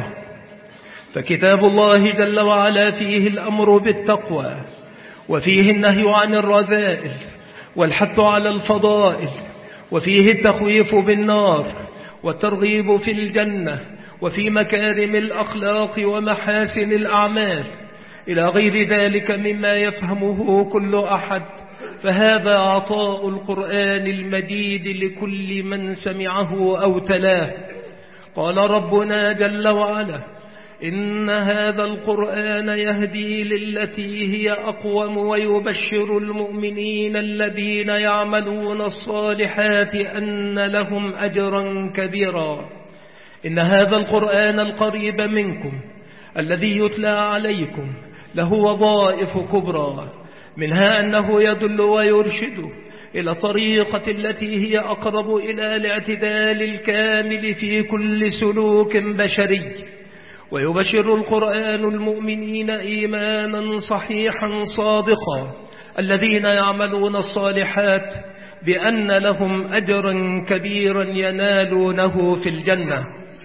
فكتاب الله جل وعلا فيه الأمر بالتقوى، وفيه النهي عن الرذائل والحث على الفضائل، وفيه التخويف بالنار والترغيب في الجنة، وفي مكارم الأخلاق ومحاسن الأعمال إلى غير ذلك مما يفهمه كل أحد. فهذا عطاء القرآن المجيد لكل من سمعه أو تلاه. قال ربنا جل وعلا: إن هذا القرآن يهدي للتي هي أقوم ويبشر المؤمنين الذين يعملون الصالحات أن لهم أجرا كبيرا. إن هذا القرآن القريب منكم الذي يتلى عليكم له وظائف كبرى، منها أنه يدل ويرشد إلى طريقة التي هي أقرب إلى الاعتدال الكامل في كل سلوك بشري. ويبشر القرآن المؤمنين إيمانا صحيحا صادقا الذين يعملون الصالحات بأن لهم أجرا كبيرا ينالونه في الجنة.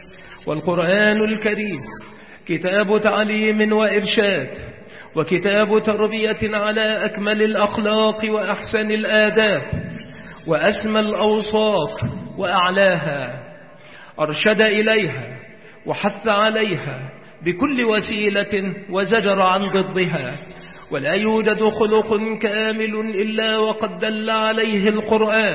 والقرآن الكريم كتاب تعليم وإرشاد، وكتاب تربية على أكمل الأخلاق وأحسن الآداب وأسمى الأوصاف وأعلاها. أرشد إليها وحث عليها بكل وسيلة وزجر عن ضدها. ولا يوجد خلق كامل إلا وقد دل عليه القرآن،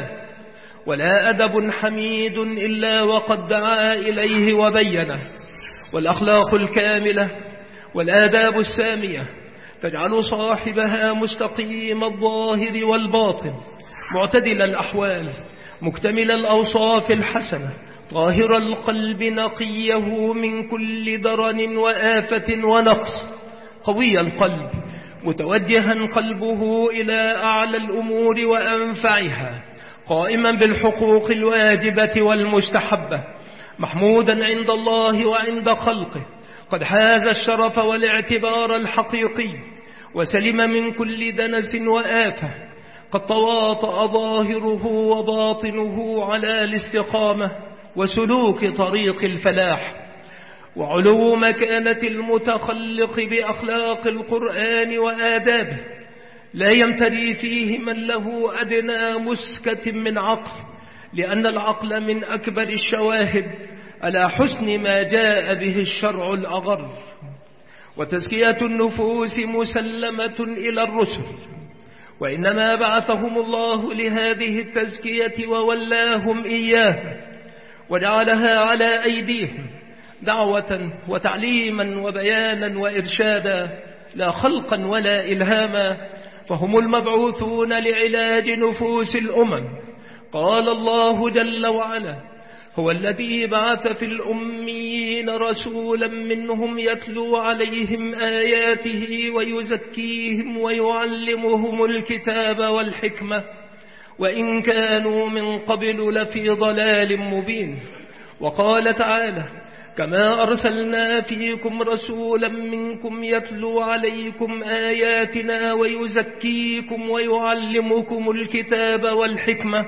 ولا أدب حميد إلا وقد دعا إليه وبينه. والأخلاق الكاملة والآداب السامية تجعل صاحبها مستقيم الظاهر والباطن، معتدل الأحوال، مكتمل الأوصاف الحسنة، طاهر القلب نقيه من كل درن وآفة ونقص، قوي القلب متوجها قلبه إلى أعلى الأمور وأنفعها، قائما بالحقوق الواجبة والمستحبة، محمودا عند الله وعند خلقه، قد حاز الشرف والاعتبار الحقيقي، وسلم من كل دنس وآفة، قد تواطأ ظاهره وباطنه على الاستقامة وسلوك طريق الفلاح. وعلو مكانة المتخلق بأخلاق القرآن وآدابه لا يمتري فيه من له أدنى مسكة من عقل، لأن العقل من أكبر الشواهد على حسن ما جاء به الشرع الأغر. وتزكية النفوس مسلمة إلى الرسل، وإنما بعثهم الله لهذه التزكية وولاهم إياها، وجعلها على أيديهم دعوة وتعليما وبيانا وإرشادا، لا خلقا ولا إلهاما، فهم المبعوثون لعلاج نفوس الأمم. قال الله جل وعلا: هو الذي بعث في الأميين رسولا منهم يتلو عليهم آياته ويزكيهم ويعلمهم الكتاب والحكمة وإن كانوا من قبل لفي ضلال مبين. وقال تعالى: كما أرسلنا فيكم رسولا منكم يتلو عليكم آياتنا ويزكيكم ويعلمكم الكتاب والحكمة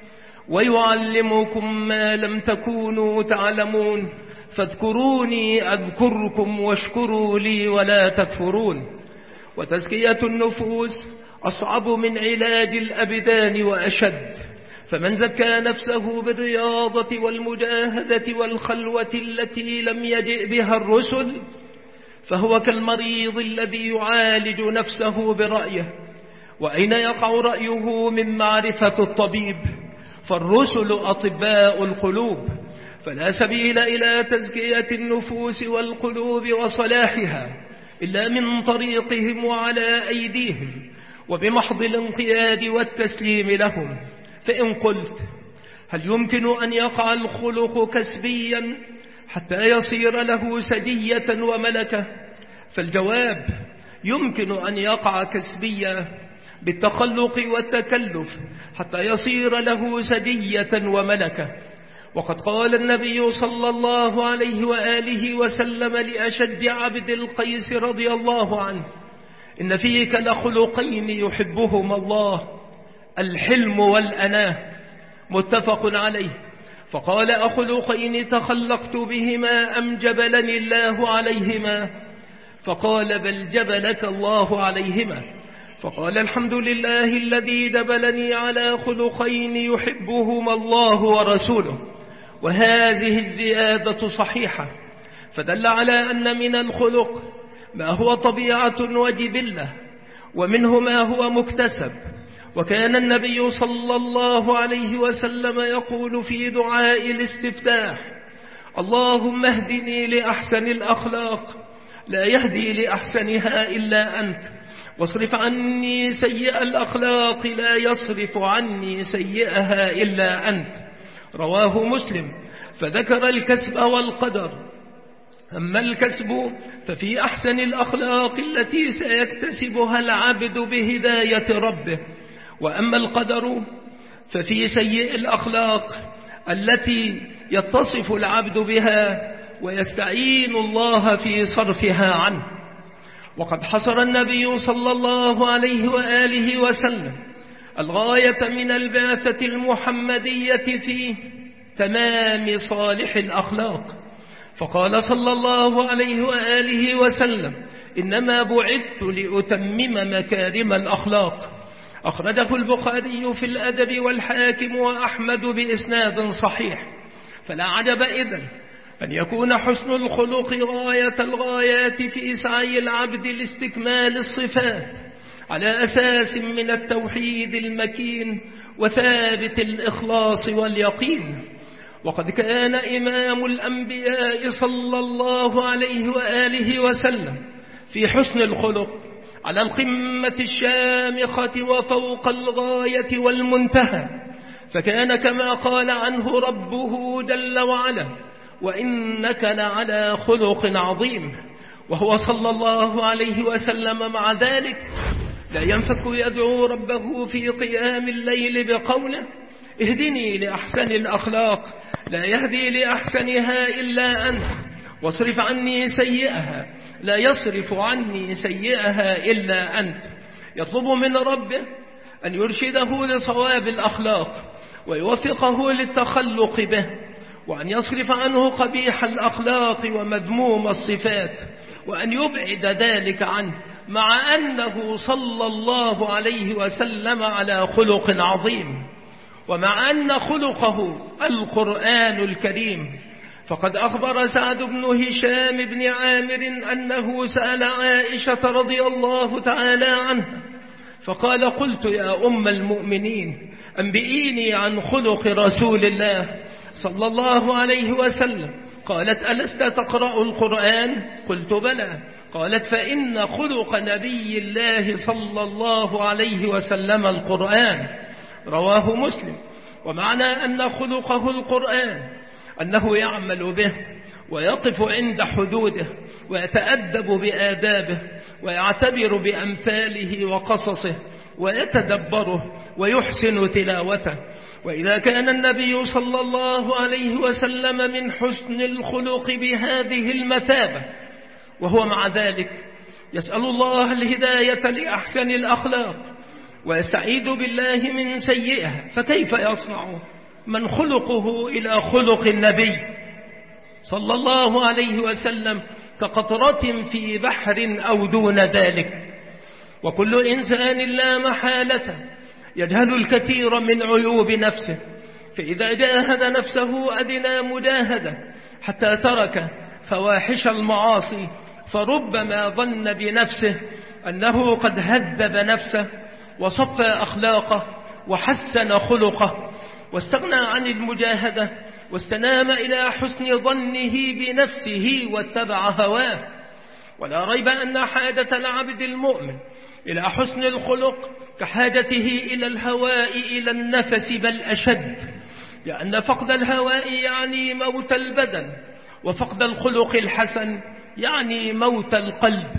ويعلمكم ما لم تكونوا تعلمون فاذكروني أذكركم واشكروا لي ولا تكفرون. وتزكية النفوس أصعب من علاج الأبدان وأشد، فمن زكى نفسه بالرياضة والمجاهدة والخلوة التي لم يجئ بها الرسل فهو كالمريض الذي يعالج نفسه برأيه. وأين يقع رأيه من معرفة الطبيب؟ فالرسل أطباء القلوب، فلا سبيل إلى تزكية النفوس والقلوب وصلاحها إلا من طريقهم وعلى أيديهم وبمحض الانقياد والتسليم لهم. فإن قلت: هل يمكن أن يقع الخلق كسبيا حتى يصير له سجية وملكة؟ فالجواب: يمكن أن يقع كسبيا بالتخلق والتكلف حتى يصير له سجية وملكة. وقد قال النبي صلى الله عليه وآله وسلم لأشج عبد القيس رضي الله عنه: إن فيك لخلقين يحبهما الله، الحلم والأناه، متفق عليه. فقال: أخلقين تخلقت بهما أم جبلني الله عليهما؟ فقال: بل جبلك الله عليهما. فقال: الحمد لله الذي دبلني على خلقين يحبهما الله ورسوله. وهذه الزيادة صحيحة، فدل على أن من الخلق ما هو طبيعة وجبلة، ومنه ما هو مكتسب. وكان النبي صلى الله عليه وسلم يقول في دعاء الاستفتاح: اللهم اهدني لأحسن الأخلاق لا يهدي لأحسنها إلا أنت، واصرف عني سيئ الأخلاق لا يصرف عني سيئها إلا أنت. رواه مسلم. فذكر الكسب والقدر. أما الكسب ففي أحسن الأخلاق التي سيكتسبها العبد بهداية ربه، وأما القدر ففي سيئ الأخلاق التي يتصف العبد بها ويستعين الله في صرفها عنه. وقد حصر النبي صلى الله عليه وآله وسلم الغاية من البعثة المحمدية في تمام صالح الأخلاق، فقال صلى الله عليه وآله وسلم: إنما بعثت لأتمم مكارم الأخلاق. أخرجه البخاري في الأدب والحاكم وأحمد بإسناد صحيح. فلا عجب إذن أن يكون حسن الخلق غاية الغايات في سعي العبد لاستكمال الصفات على أساس من التوحيد المكين وثابت الإخلاص واليقين. وقد كان إمام الأنبياء صلى الله عليه وآله وسلم في حسن الخلق على القمة الشامخة وفوق الغاية والمنتهى، فكان كما قال عنه ربه جل وعلا: وإنك لعلى خلق عظيم. وهو صلى الله عليه وسلم مع ذلك لا ينفك يدعو ربه في قيام الليل بقوله: اهدني لأحسن الأخلاق لا يهدي لأحسنها إلا أنت، واصرف عني سيئها لا يصرف عني سيئها إلا أنت. يطلب من ربه أن يرشده لصواب الأخلاق ويوفقه للتخلق به، وأن يصرف عنه قبيح الأخلاق ومذموم الصفات، وأن يبعد ذلك عنه، مع أنه صلى الله عليه وسلم على خلق عظيم، ومع أن خلقه القرآن الكريم. فقد أخبر سعد بن هشام بن عامر أنه سأل عائشة رضي الله تعالى عنها فقال: قلت يا أم المؤمنين أنبئيني عن خلق رسول الله صلى الله عليه وسلم. قالت: ألست تقرأ القرآن؟ قلت: بلى. قالت: فإن خلق نبي الله صلى الله عليه وسلم القرآن. رواه مسلم. ومعنى أن خلقه القرآن أنه يعمل به ويقف عند حدوده ويتأدب بآدابه ويعتبر بأمثاله وقصصه ويتدبره ويحسن تلاوته. وإذا كان النبي صلى الله عليه وسلم من حسن الخلق بهذه المثابة، وهو مع ذلك يسأل الله الهداية لأحسن الأخلاق ويستعيذ بالله من سيئها، فكيف يصنع من خلقه إلى خلق النبي صلى الله عليه وسلم كقطرة في بحر أو دون ذلك؟ وكل إنسان لا محالة يجهل الكثير من عيوب نفسه، فإذا جاهد نفسه أدنى مجاهدة حتى ترك فواحش المعاصي، فربما ظن بنفسه أنه قد هذب نفسه وصفى أخلاقه وحسن خلقه، واستغنى عن المجاهدة واستنام إلى حسن ظنه بنفسه واتبع هواه. ولا ريب أن حاجة العبد المؤمن إلى حسن الخلق كحاجته إلى الهواء إلى النفس، بل أشد، لأن فقد الهواء يعني موت البدن، وفقد الخلق الحسن يعني موت القلب.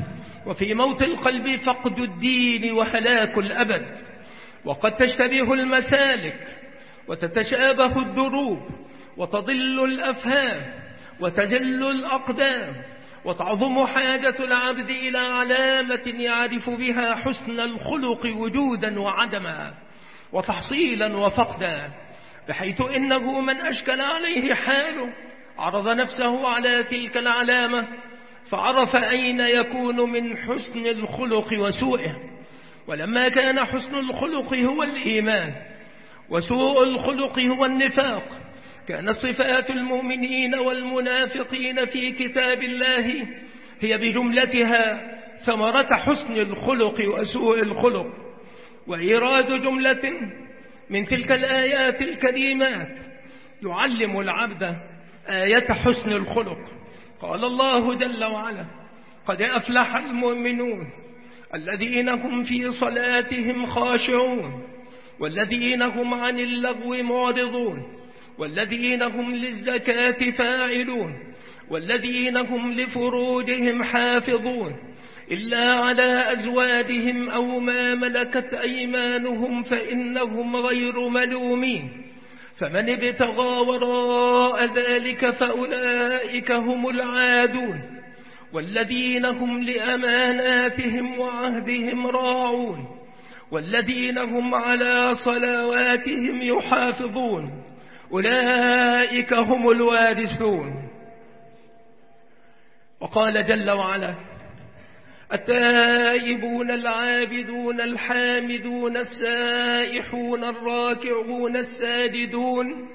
وفي موت القلب فقد الدين وهلاك الأبد. وقد تشتبه المسالك وتتشابه الدروب وتضل الأفهام وتزل الأقدام، وتعظم حاجة العبد إلى علامة يعرف بها حسن الخلق وجودا وعدما وتحصيلا وفقدا، بحيث إنه من أشكل عليه حاله عرض نفسه على تلك العلامة فعرف أين يكون من حسن الخلق وسوءه. ولما كان حسن الخلق هو الإيمان وسوء الخلق هو النفاق، كانت صفات المؤمنين والمنافقين في كتاب الله هي بجملتها ثمرة حسن الخلق وسوء الخلق. وإيراد جملة من تلك الآيات الكريمات يعلم العبد آية حسن الخلق. قال الله جل وعلا: قد أفلح المؤمنون الذين هم في صلاتهم خاشعون والذين هم عن اللغو معرضون والذين هم للزكاة فاعلون والذين هم لفروجهم حافظون إلا على أزواجهم أو ما ملكت أيمانهم فإنهم غير ملومين، فمن ابتغى وراء ذلك فأولئك هم العادون والذين هم لأماناتهم وعهدهم راعون والذين هم على صلواتهم يحافظون أولئك هم الوارثون. وقال جل وعلا: التائبون العابدون الحامدون السائحون الراكعون الساجدون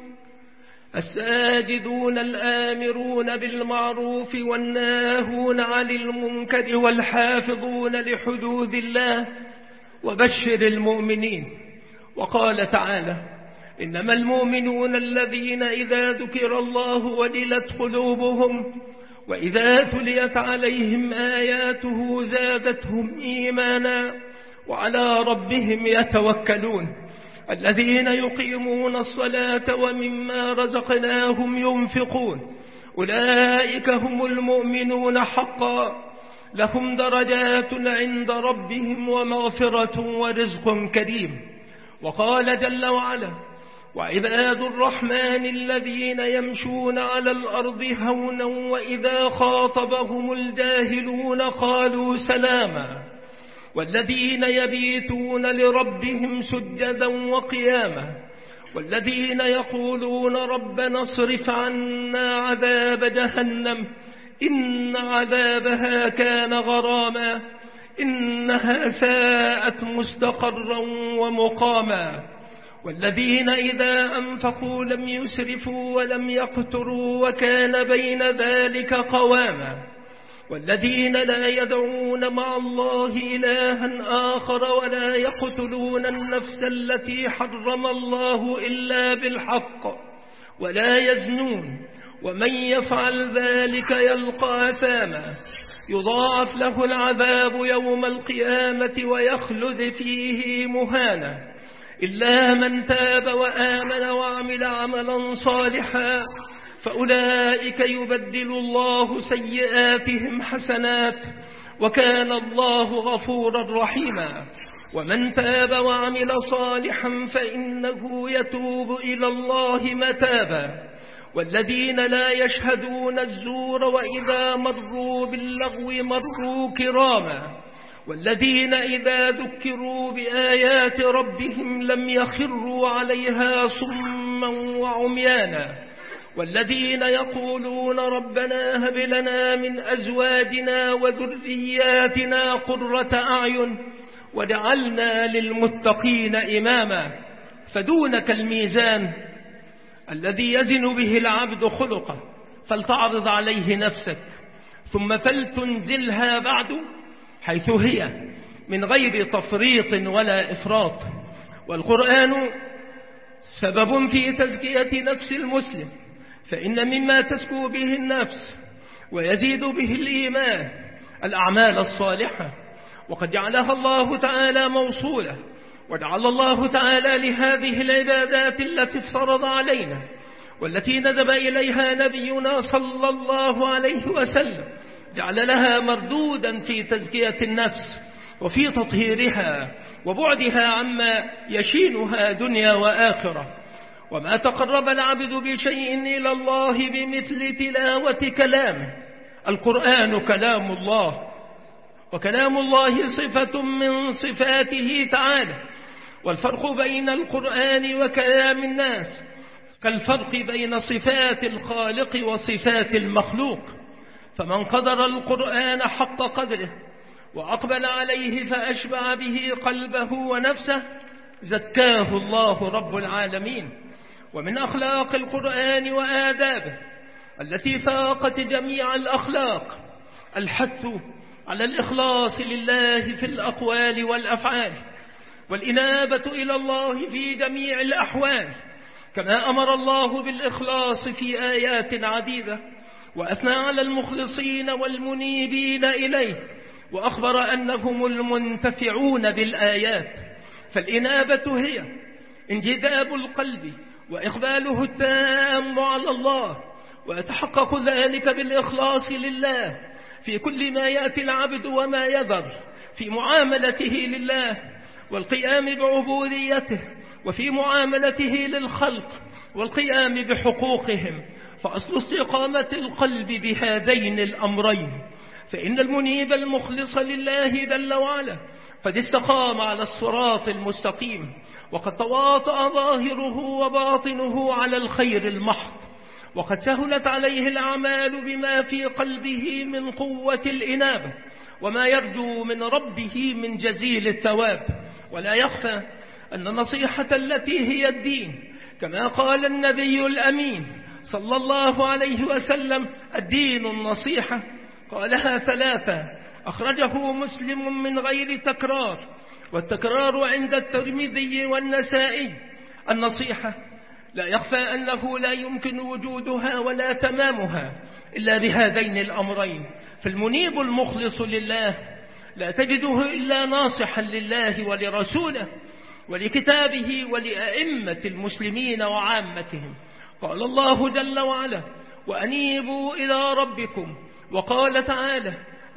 الساجدون الآمرون بالمعروف والناهون عن المنكر والحافظون لحدود الله وبشر المؤمنين. وقال تعالى: إنما المؤمنون الذين إذا ذكر الله وجلت قلوبهم وإذا تليت عليهم آياته زادتهم إيمانا وعلى ربهم يتوكلون الذين يقيمون الصلاة ومما رزقناهم ينفقون أولئك هم المؤمنون حقا لهم درجات عند ربهم ومغفرة ورزق كريم. وقال جل وعلا: وعباد الرحمن الذين يمشون على الأرض هونا وإذا خاطبهم الجاهلون قالوا سلاما والذين يبيتون لربهم سجدا وقياما والذين يقولون ربنا اصرف عنا عذاب جهنم إن عذابها كان غراما إنها ساءت مستقرا ومقاما والذين إذا أنفقوا لم يسرفوا ولم يقتروا وكان بين ذلك قواما والذين لا يدعون مع الله إلها آخر ولا يقتلون النفس التي حرم الله إلا بالحق ولا يزنون ومن يفعل ذلك يلقى أثاما يضاعف له العذاب يوم القيامة ويخلد فيه مهانا إلا من تاب وآمن وعمل عملا صالحا فأولئك يبدل الله سيئاتهم حسنات وكان الله غفورا رحيما ومن تاب وعمل صالحا فإنه يتوب إلى الله متابا والذين لا يشهدون الزور وإذا مروا باللغو مروا كراما والذين إذا ذكروا بآيات ربهم لم يخروا عليها صما وعميانا والذين يقولون ربنا هب لنا من أزواجنا وذرياتنا قرة أعين واجعلنا للمتقين إماما. فدونك الميزان الذي يزن به العبد خلقه فلتعرض عليه نفسك ثم فلتنزلها بعد حيث هي من غير تفريط ولا إفراط. والقرآن سبب في تزكية نفس المسلم، فإن مما تزكو به النفس ويزيد به الإيمان الأعمال الصالحة، وقد جعلها الله تعالى موصولة، وجعل الله تعالى لهذه العبادات التي افترض علينا والتي ندب إليها نبينا صلى الله عليه وسلم جعل لها مردودا في تزكية النفس وفي تطهيرها وبعدها عما يشينها دنيا وآخرة. وما تقرب العبد بشيء إلى الله بمثل تلاوة كلامه. القرآن كلام الله، وكلام الله صفة من صفاته تعالى. والفرق بين القرآن وكلام الناس كالفرق بين صفات الخالق وصفات المخلوق. فمن قدر القرآن حق قدره وأقبل عليه فأشبع به قلبه ونفسه زكاه الله رب العالمين. ومن أخلاق القرآن وآدابه التي فاقت جميع الأخلاق الحث على الإخلاص لله في الأقوال والأفعال، والإنابة إلى الله في جميع الأحوال، كما أمر الله بالإخلاص في آيات عديدة، وأثنى على المخلصين والمنيبين إليه، وأخبر أنهم المنتفعون بالآيات. فالإنابة هي انجذاب القلب وإقباله التام على الله، ويتحقق ذلك بالإخلاص لله في كل ما يأتي العبد وما يذر في معاملته لله، والقيام بعبوديته، وفي معاملته للخلق والقيام بحقوقهم. فأصل استقامة القلب بهذين الأمرين، فإن المنيب المخلص لله جل وعلا قد استقام على الصراط المستقيم، وقد تواطأ ظاهره وباطنه على الخير المحض، وقد سهلت عليه الأعمال بما في قلبه من قوة الإنابة وما يرجو من ربه من جزيل الثواب. ولا يخفى أن النصيحة التي هي الدين، كما قال النبي الأمين صلى الله عليه وسلم: الدين النصيحة. قالها ثلاثة، أخرجه مسلم من غير تكرار، والتكرار عند الترمذي والنسائي. النصيحة لا يخفى أنه لا يمكن وجودها ولا تمامها إلا بهذين الأمرين. فالمنيب المخلص لله لا تجده إلا ناصحا لله ولرسوله ولكتابه ولأئمة المسلمين وعامتهم. قال الله جل وعلا: وأنيبوا إلى ربكم. وقال تعالى: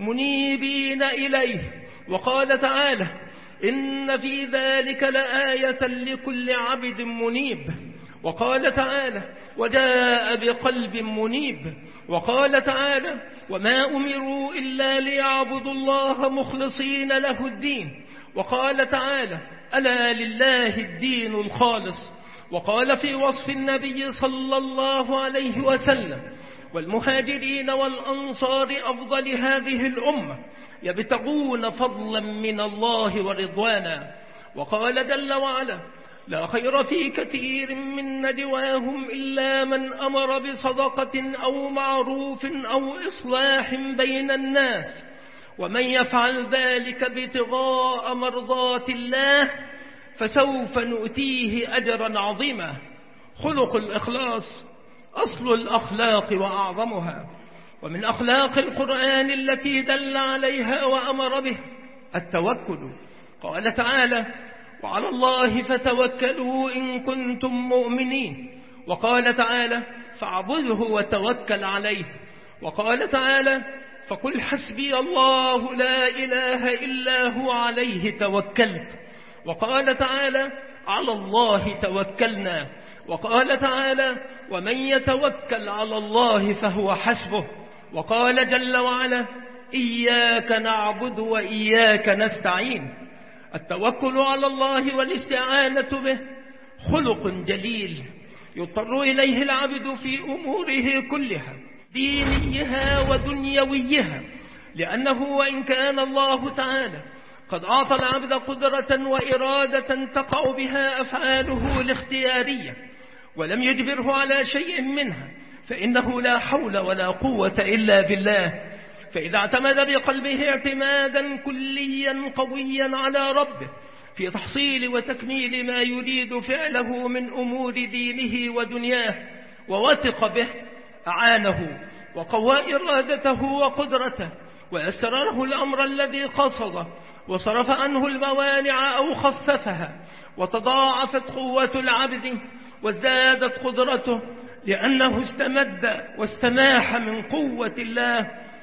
منيبين إليه. وقال تعالى: إن في ذلك لآية لكل عبد منيب. وقال تعالى: وجاء بقلب منيب. وقال تعالى: وما أمروا إلا ليعبدوا الله مخلصين له الدين. وقال تعالى: ألا لله الدين الخالص. وقال في وصف النبي صلى الله عليه وسلم: والمهاجرين والأنصار أفضل هذه الأمة يبتغون فضلا من الله ورضوانا. وقال جل وعلا: لا خير في كثير من نجواهم إلا من أمر بصدقة أو معروف أو إصلاح بين الناس، ومن يفعل ذلك ابتغاء مرضات الله فسوف نؤتيه أجرا عظيما. خلق الإخلاص أصل الأخلاق وأعظمها. ومن أخلاق القرآن التي دل عليها وأمر به التوكل. قال تعالى: وعلى الله فتوكلوا إن كنتم مؤمنين. وقال تعالى: فاعبده وتوكل عليه. وقال تعالى: فقل حسبي الله لا إله إلا هو عليه توكلت. وقال تعالى: على الله توكلنا. وقال تعالى: ومن يتوكل على الله فهو حسبه. وقال جل وعلا: إياك نعبد وإياك نستعين. التوكل على الله والاستعانة به خلق جليل يضطر إليه العبد في أموره كلها دينيها ودنيويها، لأنه وإن كان الله تعالى قد أعطى العبد قدرة وإرادة تقع بها أفعاله الاختيارية ولم يجبره على شيء منها، فإنه لا حول ولا قوة إلا بالله. فإذا اعتمد بقلبه اعتمادا كليا قويا على ربه في تحصيل وتكميل ما يريد فعله من أمور دينه ودنياه ووثق به، أعانه وقوى إرادته وقدرته ويسر له الأمر الذي قصده وصرف عنه الموانع أو خففها، وتضاعفت قوة العبد وازدادت قدرته، لأنه استمد واستماح من قوة الله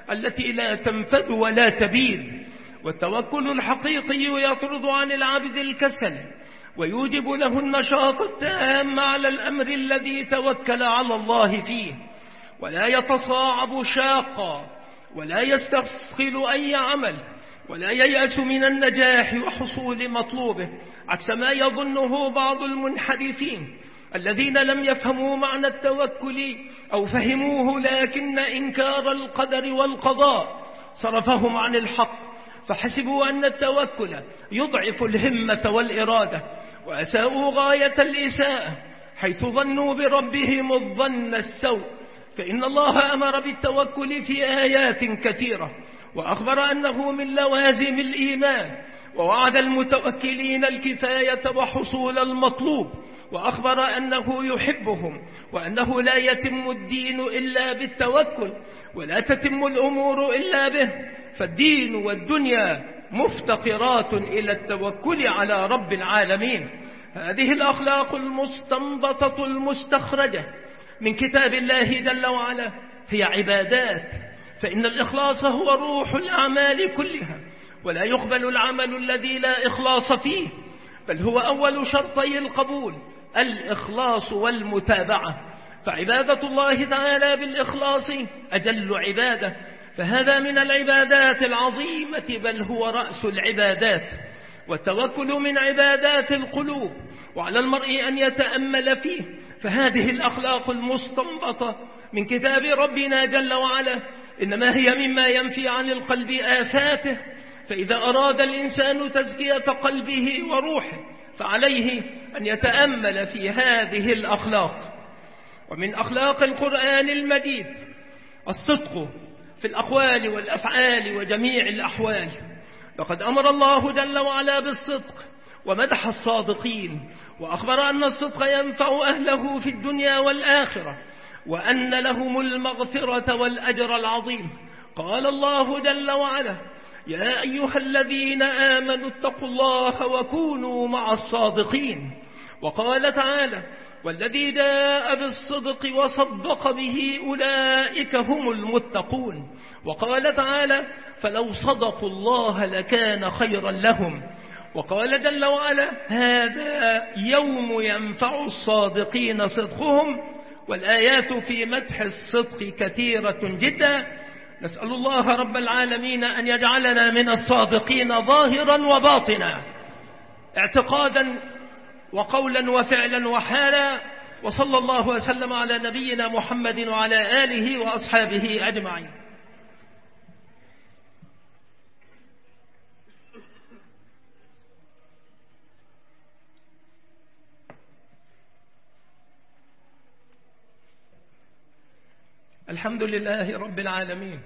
التي لا تنفد ولا تبيد. والتوكل الحقيقي يطرد عن العبد الكسل ويوجب له النشاط التام على الأمر الذي توكل على الله فيه، ولا يتصاعب شاقا ولا يستثقل أي عمل، ولا ييأس من النجاح وحصول مطلوبه، عكس ما يظنه بعض المنحرفين الذين لم يفهموا معنى التوكل أو فهموه لكن إنكار القدر والقضاء صرفهم عن الحق، فحسبوا أن التوكل يضعف الهمة والإرادة، وأساءوا غاية الإساءة حيث ظنوا بربهم الظن السوء. فإن الله أمر بالتوكل في آيات كثيرة، وأخبر أنه من لوازم الإيمان، ووعد المتوكلين الكفاية وحصول المطلوب، وأخبر أنه يحبهم، وأنه لا يتم الدين إلا بالتوكل، ولا تتم الأمور إلا به، فالدين والدنيا مفتقرات إلى التوكل على رب العالمين. هذه الأخلاق المستنبطة المستخرجة من كتاب الله جل وعلا هي عبادات، فإن الإخلاص هو روح الأعمال كلها، ولا يقبل العمل الذي لا إخلاص فيه، بل هو أول شرطي القبول الإخلاص والمتابعة. فعبادة الله تعالى بالإخلاص أجل عبادة، فهذا من العبادات العظيمة، بل هو رأس العبادات. والتوكل من عبادات القلوب، وعلى المرء أن يتأمل فيه، فهذه الأخلاق المستنبطة من كتاب ربنا جل وعلا إنما هي مما ينفي عن القلب آفاته. فإذا أراد الإنسان تزكية قلبه وروحه فعليه أن يتأمل في هذه الأخلاق. ومن أخلاق القرآن المجيد الصدق في الأقوال والأفعال وجميع الأحوال. لقد أمر الله جل وعلا بالصدق ومدح الصادقين، وأخبر أن الصدق ينفع أهله في الدنيا والآخرة، وأن لهم المغفرة والأجر العظيم. قال الله جل وعلا: يا أيها الذين آمنوا اتقوا الله وكونوا مع الصادقين. وقال تعالى: والذي جاء بالصدق وصدق به أولئك هم المتقون. وقال تعالى: فلو صدقوا الله لكان خيرا لهم. وقال جل وعلا: هذا يوم ينفع الصادقين صدقهم. والآيات في مدح الصدق كثيرة جدا. نسأل الله رب العالمين أن يجعلنا من الصادقين ظاهرا وباطنا، اعتقادا وقولا وفعلا وحالا. وصلى الله وسلم على نبينا محمد وعلى آله وأصحابه أجمعين. الحمد لله رب العالمين،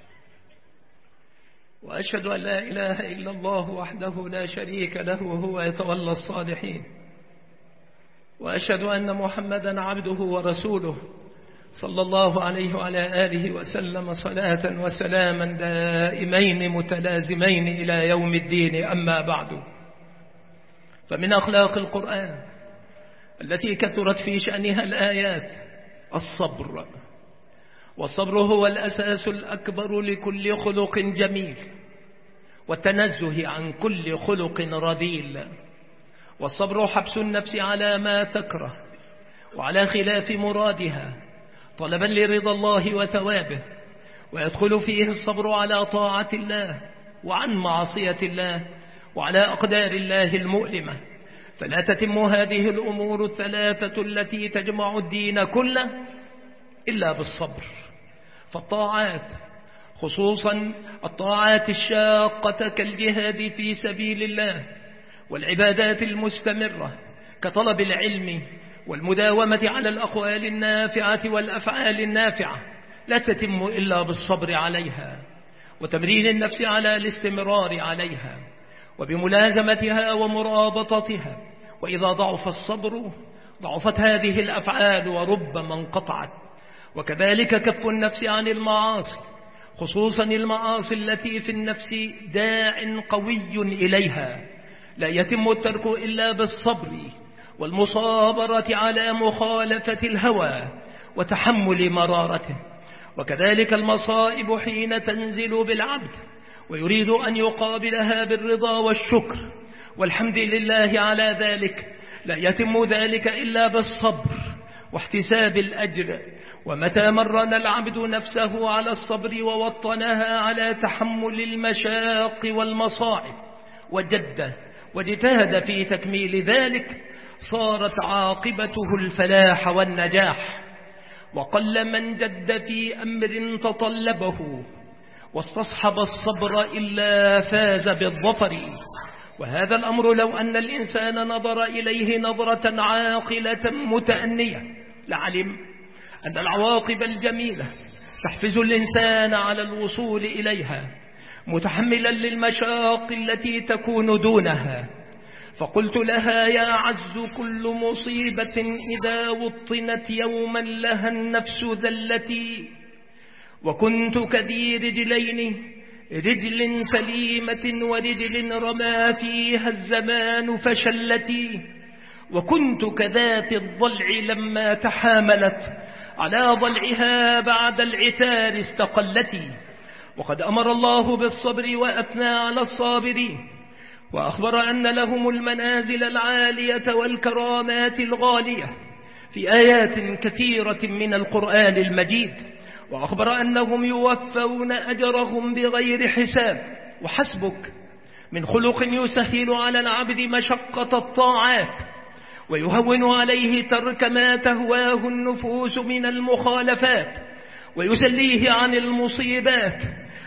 وأشهد أن لا إله إلا الله وحده لا شريك له وهو يتولى الصالحين، وأشهد أن محمدا عبده ورسوله صلى الله عليه وعلى آله وسلم صلاة وسلاما دائمين متلازمين إلى يوم الدين. أما بعد، فمن أخلاق القرآن التي كثرت في شأنها الآيات الصبر. والصبر هو الأساس الأكبر لكل خلق جميل، والتنزه عن كل خلق رذيل. والصبر حبس النفس على ما تكره وعلى خلاف مرادها طلبا لرضا الله وثوابه، ويدخل فيه الصبر على طاعة الله وعن معصية الله وعلى أقدار الله المؤلمة. فلا تتم هذه الأمور الثلاثة التي تجمع الدين كله إلا بالصبر. فالطاعات، خصوصا الطاعات الشاقة كالجهاد في سبيل الله، والعبادات المستمرة كطلب العلم والمداومة على الأقوال النافعة والأفعال النافعة، لا تتم إلا بالصبر عليها وتمرين النفس على الاستمرار عليها وبملازمتها ومرابطتها. وإذا ضعف الصبر ضعفت هذه الأفعال وربما انقطعت. وكذلك كف النفس عن المعاصي، خصوصا المعاصي التي في النفس داع قوي إليها، لا يتم الترك إلا بالصبر والمصابرة على مخالفة الهوى وتحمل مرارته. وكذلك المصائب حين تنزل بالعبد ويريد أن يقابلها بالرضا والشكر والحمد لله على ذلك، لا يتم ذلك إلا بالصبر واحتساب الأجر. ومتى مرن العبد نفسه على الصبر ووطنها على تحمل المشاق والمصاعب وجد واجتهد في تكميل ذلك، صارت عاقبته الفلاح والنجاح. وقل من جد في أمر تطلبه واستصحب الصبر إلا فاز بالظفر. وهذا الأمر لو أن الإنسان نظر إليه نظرة عاقلة متأنية لعلم أن العواقب الجميلة تحفز الإنسان على الوصول إليها متحملا للمشاق التي تكون دونها. فقلت لها: يا عز كل مصيبة إذا وطنت يوما لها النفس ذلتي، وكنت كذي رجلين، رجل سليمة ورجل رمى فيها الزمان فشلتي، وكنت كذات الضلع لما تحاملت على ضلعها بعد العثار استقلتي. وقد أمر الله بالصبر وأثنى على الصابرين، وأخبر أن لهم المنازل العالية والكرامات الغالية في آيات كثيرة من القرآن المجيد، وأخبر أنهم يوفون أجرهم بغير حساب. وحسبك من خلق يسهل على العبد مشقة الطاعات ويهون عليه ترك ما تهواه النفوس من المخالفات، ويسليه عن المصيبات،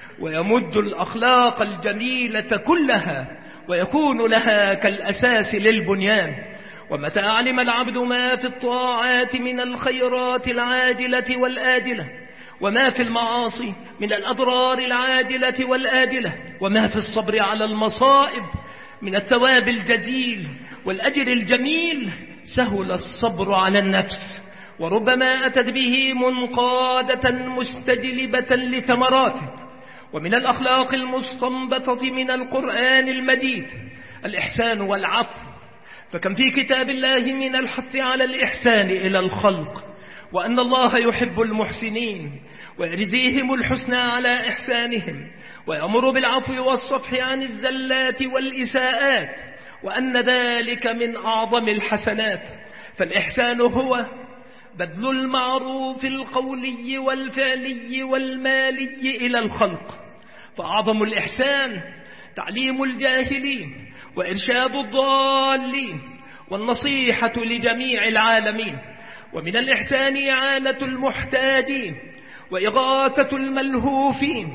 ويمد الأخلاق الجميلة كلها ويكون لها كالأساس للبنيان. ومتى علم العبد ما في الطاعات من الخيرات العاجلة والآجلة، وما في المعاصي من الأضرار العاجلة والآجلة، وما في الصبر على المصائب من الثواب الجزيل والأجر الجميل، سهل الصبر على النفس، وربما أتت به منقادة مستجلبة لثمراته. ومن الأخلاق المستنبطة من القرآن المجيد الإحسان والعفو، فكم في كتاب الله من الحث على الإحسان إلى الخلق، وأن الله يحب المحسنين ويجزيهم الحسنى على إحسانهم، ويأمر بالعفو والصفح عن الزلات والإساءات، وأن ذلك من أعظم الحسنات. فالإحسان هو بذل المعروف القولي والفعلي والمالي إلى الخلق، فأعظم الإحسان تعليم الجاهلين وإرشاد الضالين والنصيحة لجميع العالمين. ومن الإحسان إعانة المحتاجين وإغاثة الملهوفين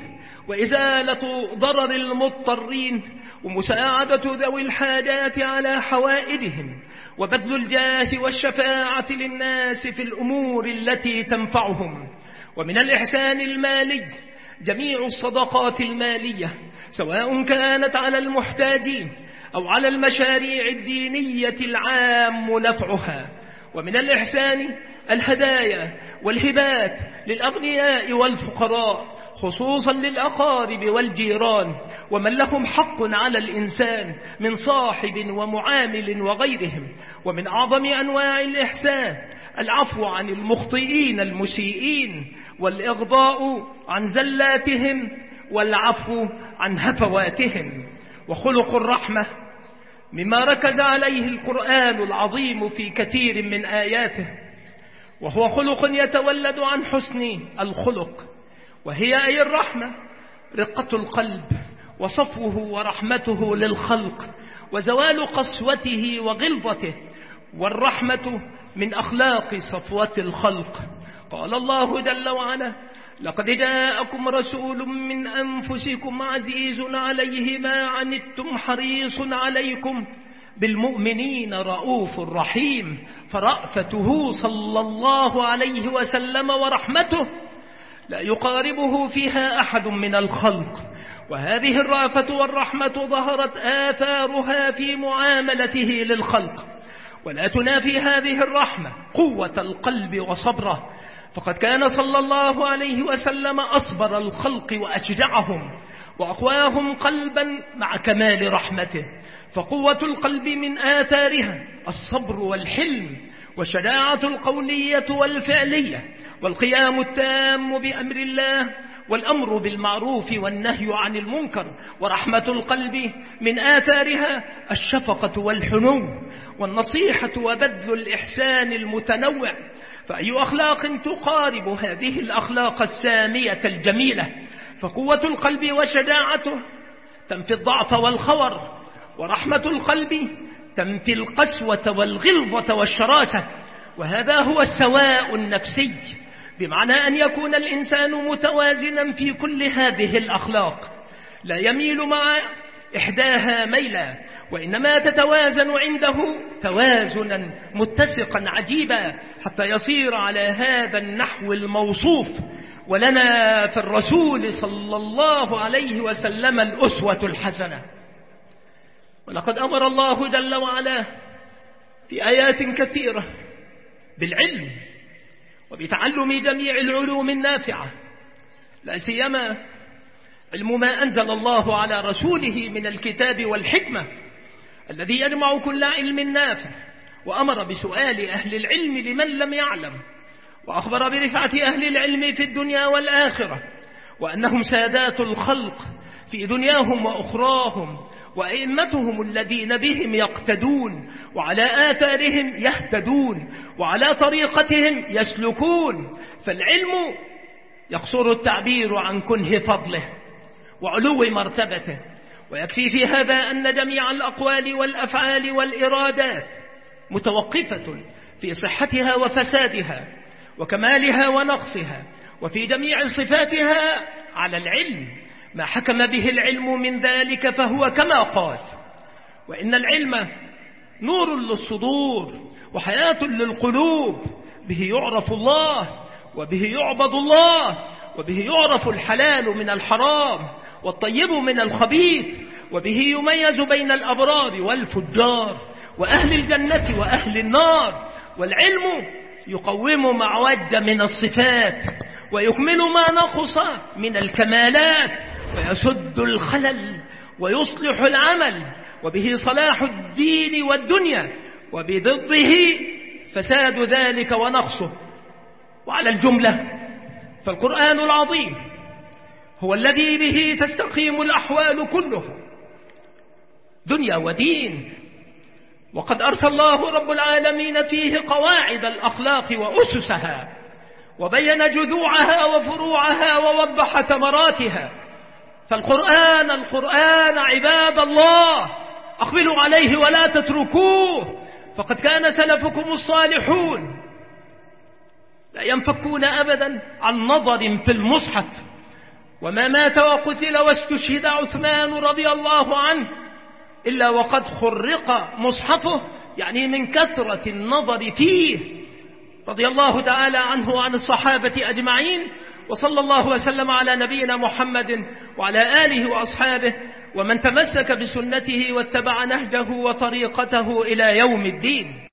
وإزالة ضرر المضطرين ومساعدة ذوي الحاجات على حوائجهم وبذل الجاه والشفاعة للناس في الأمور التي تنفعهم. ومن الإحسان المالي جميع الصدقات المالية سواء كانت على المحتاجين أو على المشاريع الدينية العام نفعها. ومن الإحسان الهدايا والهبات للأغنياء والفقراء، خصوصا للأقارب والجيران ومن لهم حق على الإنسان من صاحب ومعامل وغيرهم. ومن أعظم أنواع الإحسان العفو عن المخطئين المسيئين والإغضاء عن زلاتهم والعفو عن هفواتهم. وخلق الرحمة مما ركز عليه القرآن العظيم في كثير من آياته، وهو خلق يتولد عن حسن الخلق، وهي أي الرحمة رقة القلب وصفوه ورحمته للخلق وزوال قسوته وغلظته. والرحمة من أخلاق صفوة الخلق. قال الله جل وعلا: لقد جاءكم رسول من أنفسكم عزيز عليه ما عنتم حريص عليكم بالمؤمنين رؤوف رحيم. فرأفته صلى الله عليه وسلم ورحمته لا يقاربه فيها أحد من الخلق. وهذه الرأفة والرحمة ظهرت آثارها في معاملته للخلق، ولا تنافي هذه الرحمة قوة القلب وصبره، فقد كان صلى الله عليه وسلم أصبر الخلق وأشجعهم وأقواهم قلبا مع كمال رحمته. فقوة القلب من آثارها الصبر والحلم والشجاعة القولية والفعلية والقيام التام بأمر الله، والأمر بالمعروف والنهي عن المنكر، ورحمة القلب من آثارها الشفقة والحنو والنصيحة وبذل الإحسان المتنوع. فأي أخلاق تقارب هذه الأخلاق السامية الجميلة؟ فقوة القلب وشجاعته تنفي الضعف والخور، ورحمة القلب تنفي القسوة والغلظة والشراسة. وهذا هو السواء النفسي، بمعنى أن يكون الإنسان متوازنا في كل هذه الأخلاق، لا يميل مع إحداها ميلا، وإنما تتوازن عنده توازنا متسقا عجيبا، حتى يصير على هذا النحو الموصوف. ولنا في الرسول صلى الله عليه وسلم الأسوة الحسنة. ولقد أمر الله جل وعلا في آيات كثيرة بالعلم وبتعلم جميع العلوم النافعة، لا سيما علم ما أنزل الله على رسوله من الكتاب والحكمة الذي يجمع كل علم نافع، وأمر بسؤال أهل العلم لمن لم يعلم، وأخبر برفعة أهل العلم في الدنيا والآخرة، وأنهم سادات الخلق في دنياهم وأخراهم، وأئمتهم الذين بهم يقتدون، وعلى آثارهم يهتدون، وعلى طريقتهم يسلكون. فالعلم يقصر التعبير عن كنه فضله وعلو مرتبته، ويكفي في هذا أن جميع الأقوال والأفعال والإرادات متوقفة في صحتها وفسادها وكمالها ونقصها، وفي جميع صفاتها على العلم. ما حكم به العلم من ذلك فهو كما قال: وإن العلم نور للصدور وحياة للقلوب، به يعرف الله، وبه يعبد الله، وبه يعرف الحلال من الحرام والطيب من الخبيث، وبه يميز بين الأبرار والفجار وأهل الجنة وأهل النار. والعلم يقوم ما عوج من الصفات، ويكمل ما نقص من الكمالات، ويسد الخلل ويصلح العمل، وبه صلاح الدين والدنيا، وبضده فساد ذلك ونقصه. وعلى الجملة فالقرآن العظيم هو الذي به تستقيم الأحوال كلها دنيا ودين، وقد أرسل الله رب العالمين فيه قواعد الأخلاق وأسسها، وبين جذوعها وفروعها ووضح ثمراتها. فالقرآن القرآن عباد الله أقبلوا عليه ولا تتركوه، فقد كان سلفكم الصالحون لا ينفكون أبدا عن نظر في المصحف. وما مات وقتل واستشهد عثمان رضي الله عنه إلا وقد خرق مصحفه، يعني من كثرة النظر فيه، رضي الله تعالى عنه وعن الصحابة أجمعين. وصلى الله وسلم على نبينا محمد وعلى آله وأصحابه ومن تمسك بسنته واتبع نهجه وطريقته إلى يوم الدين.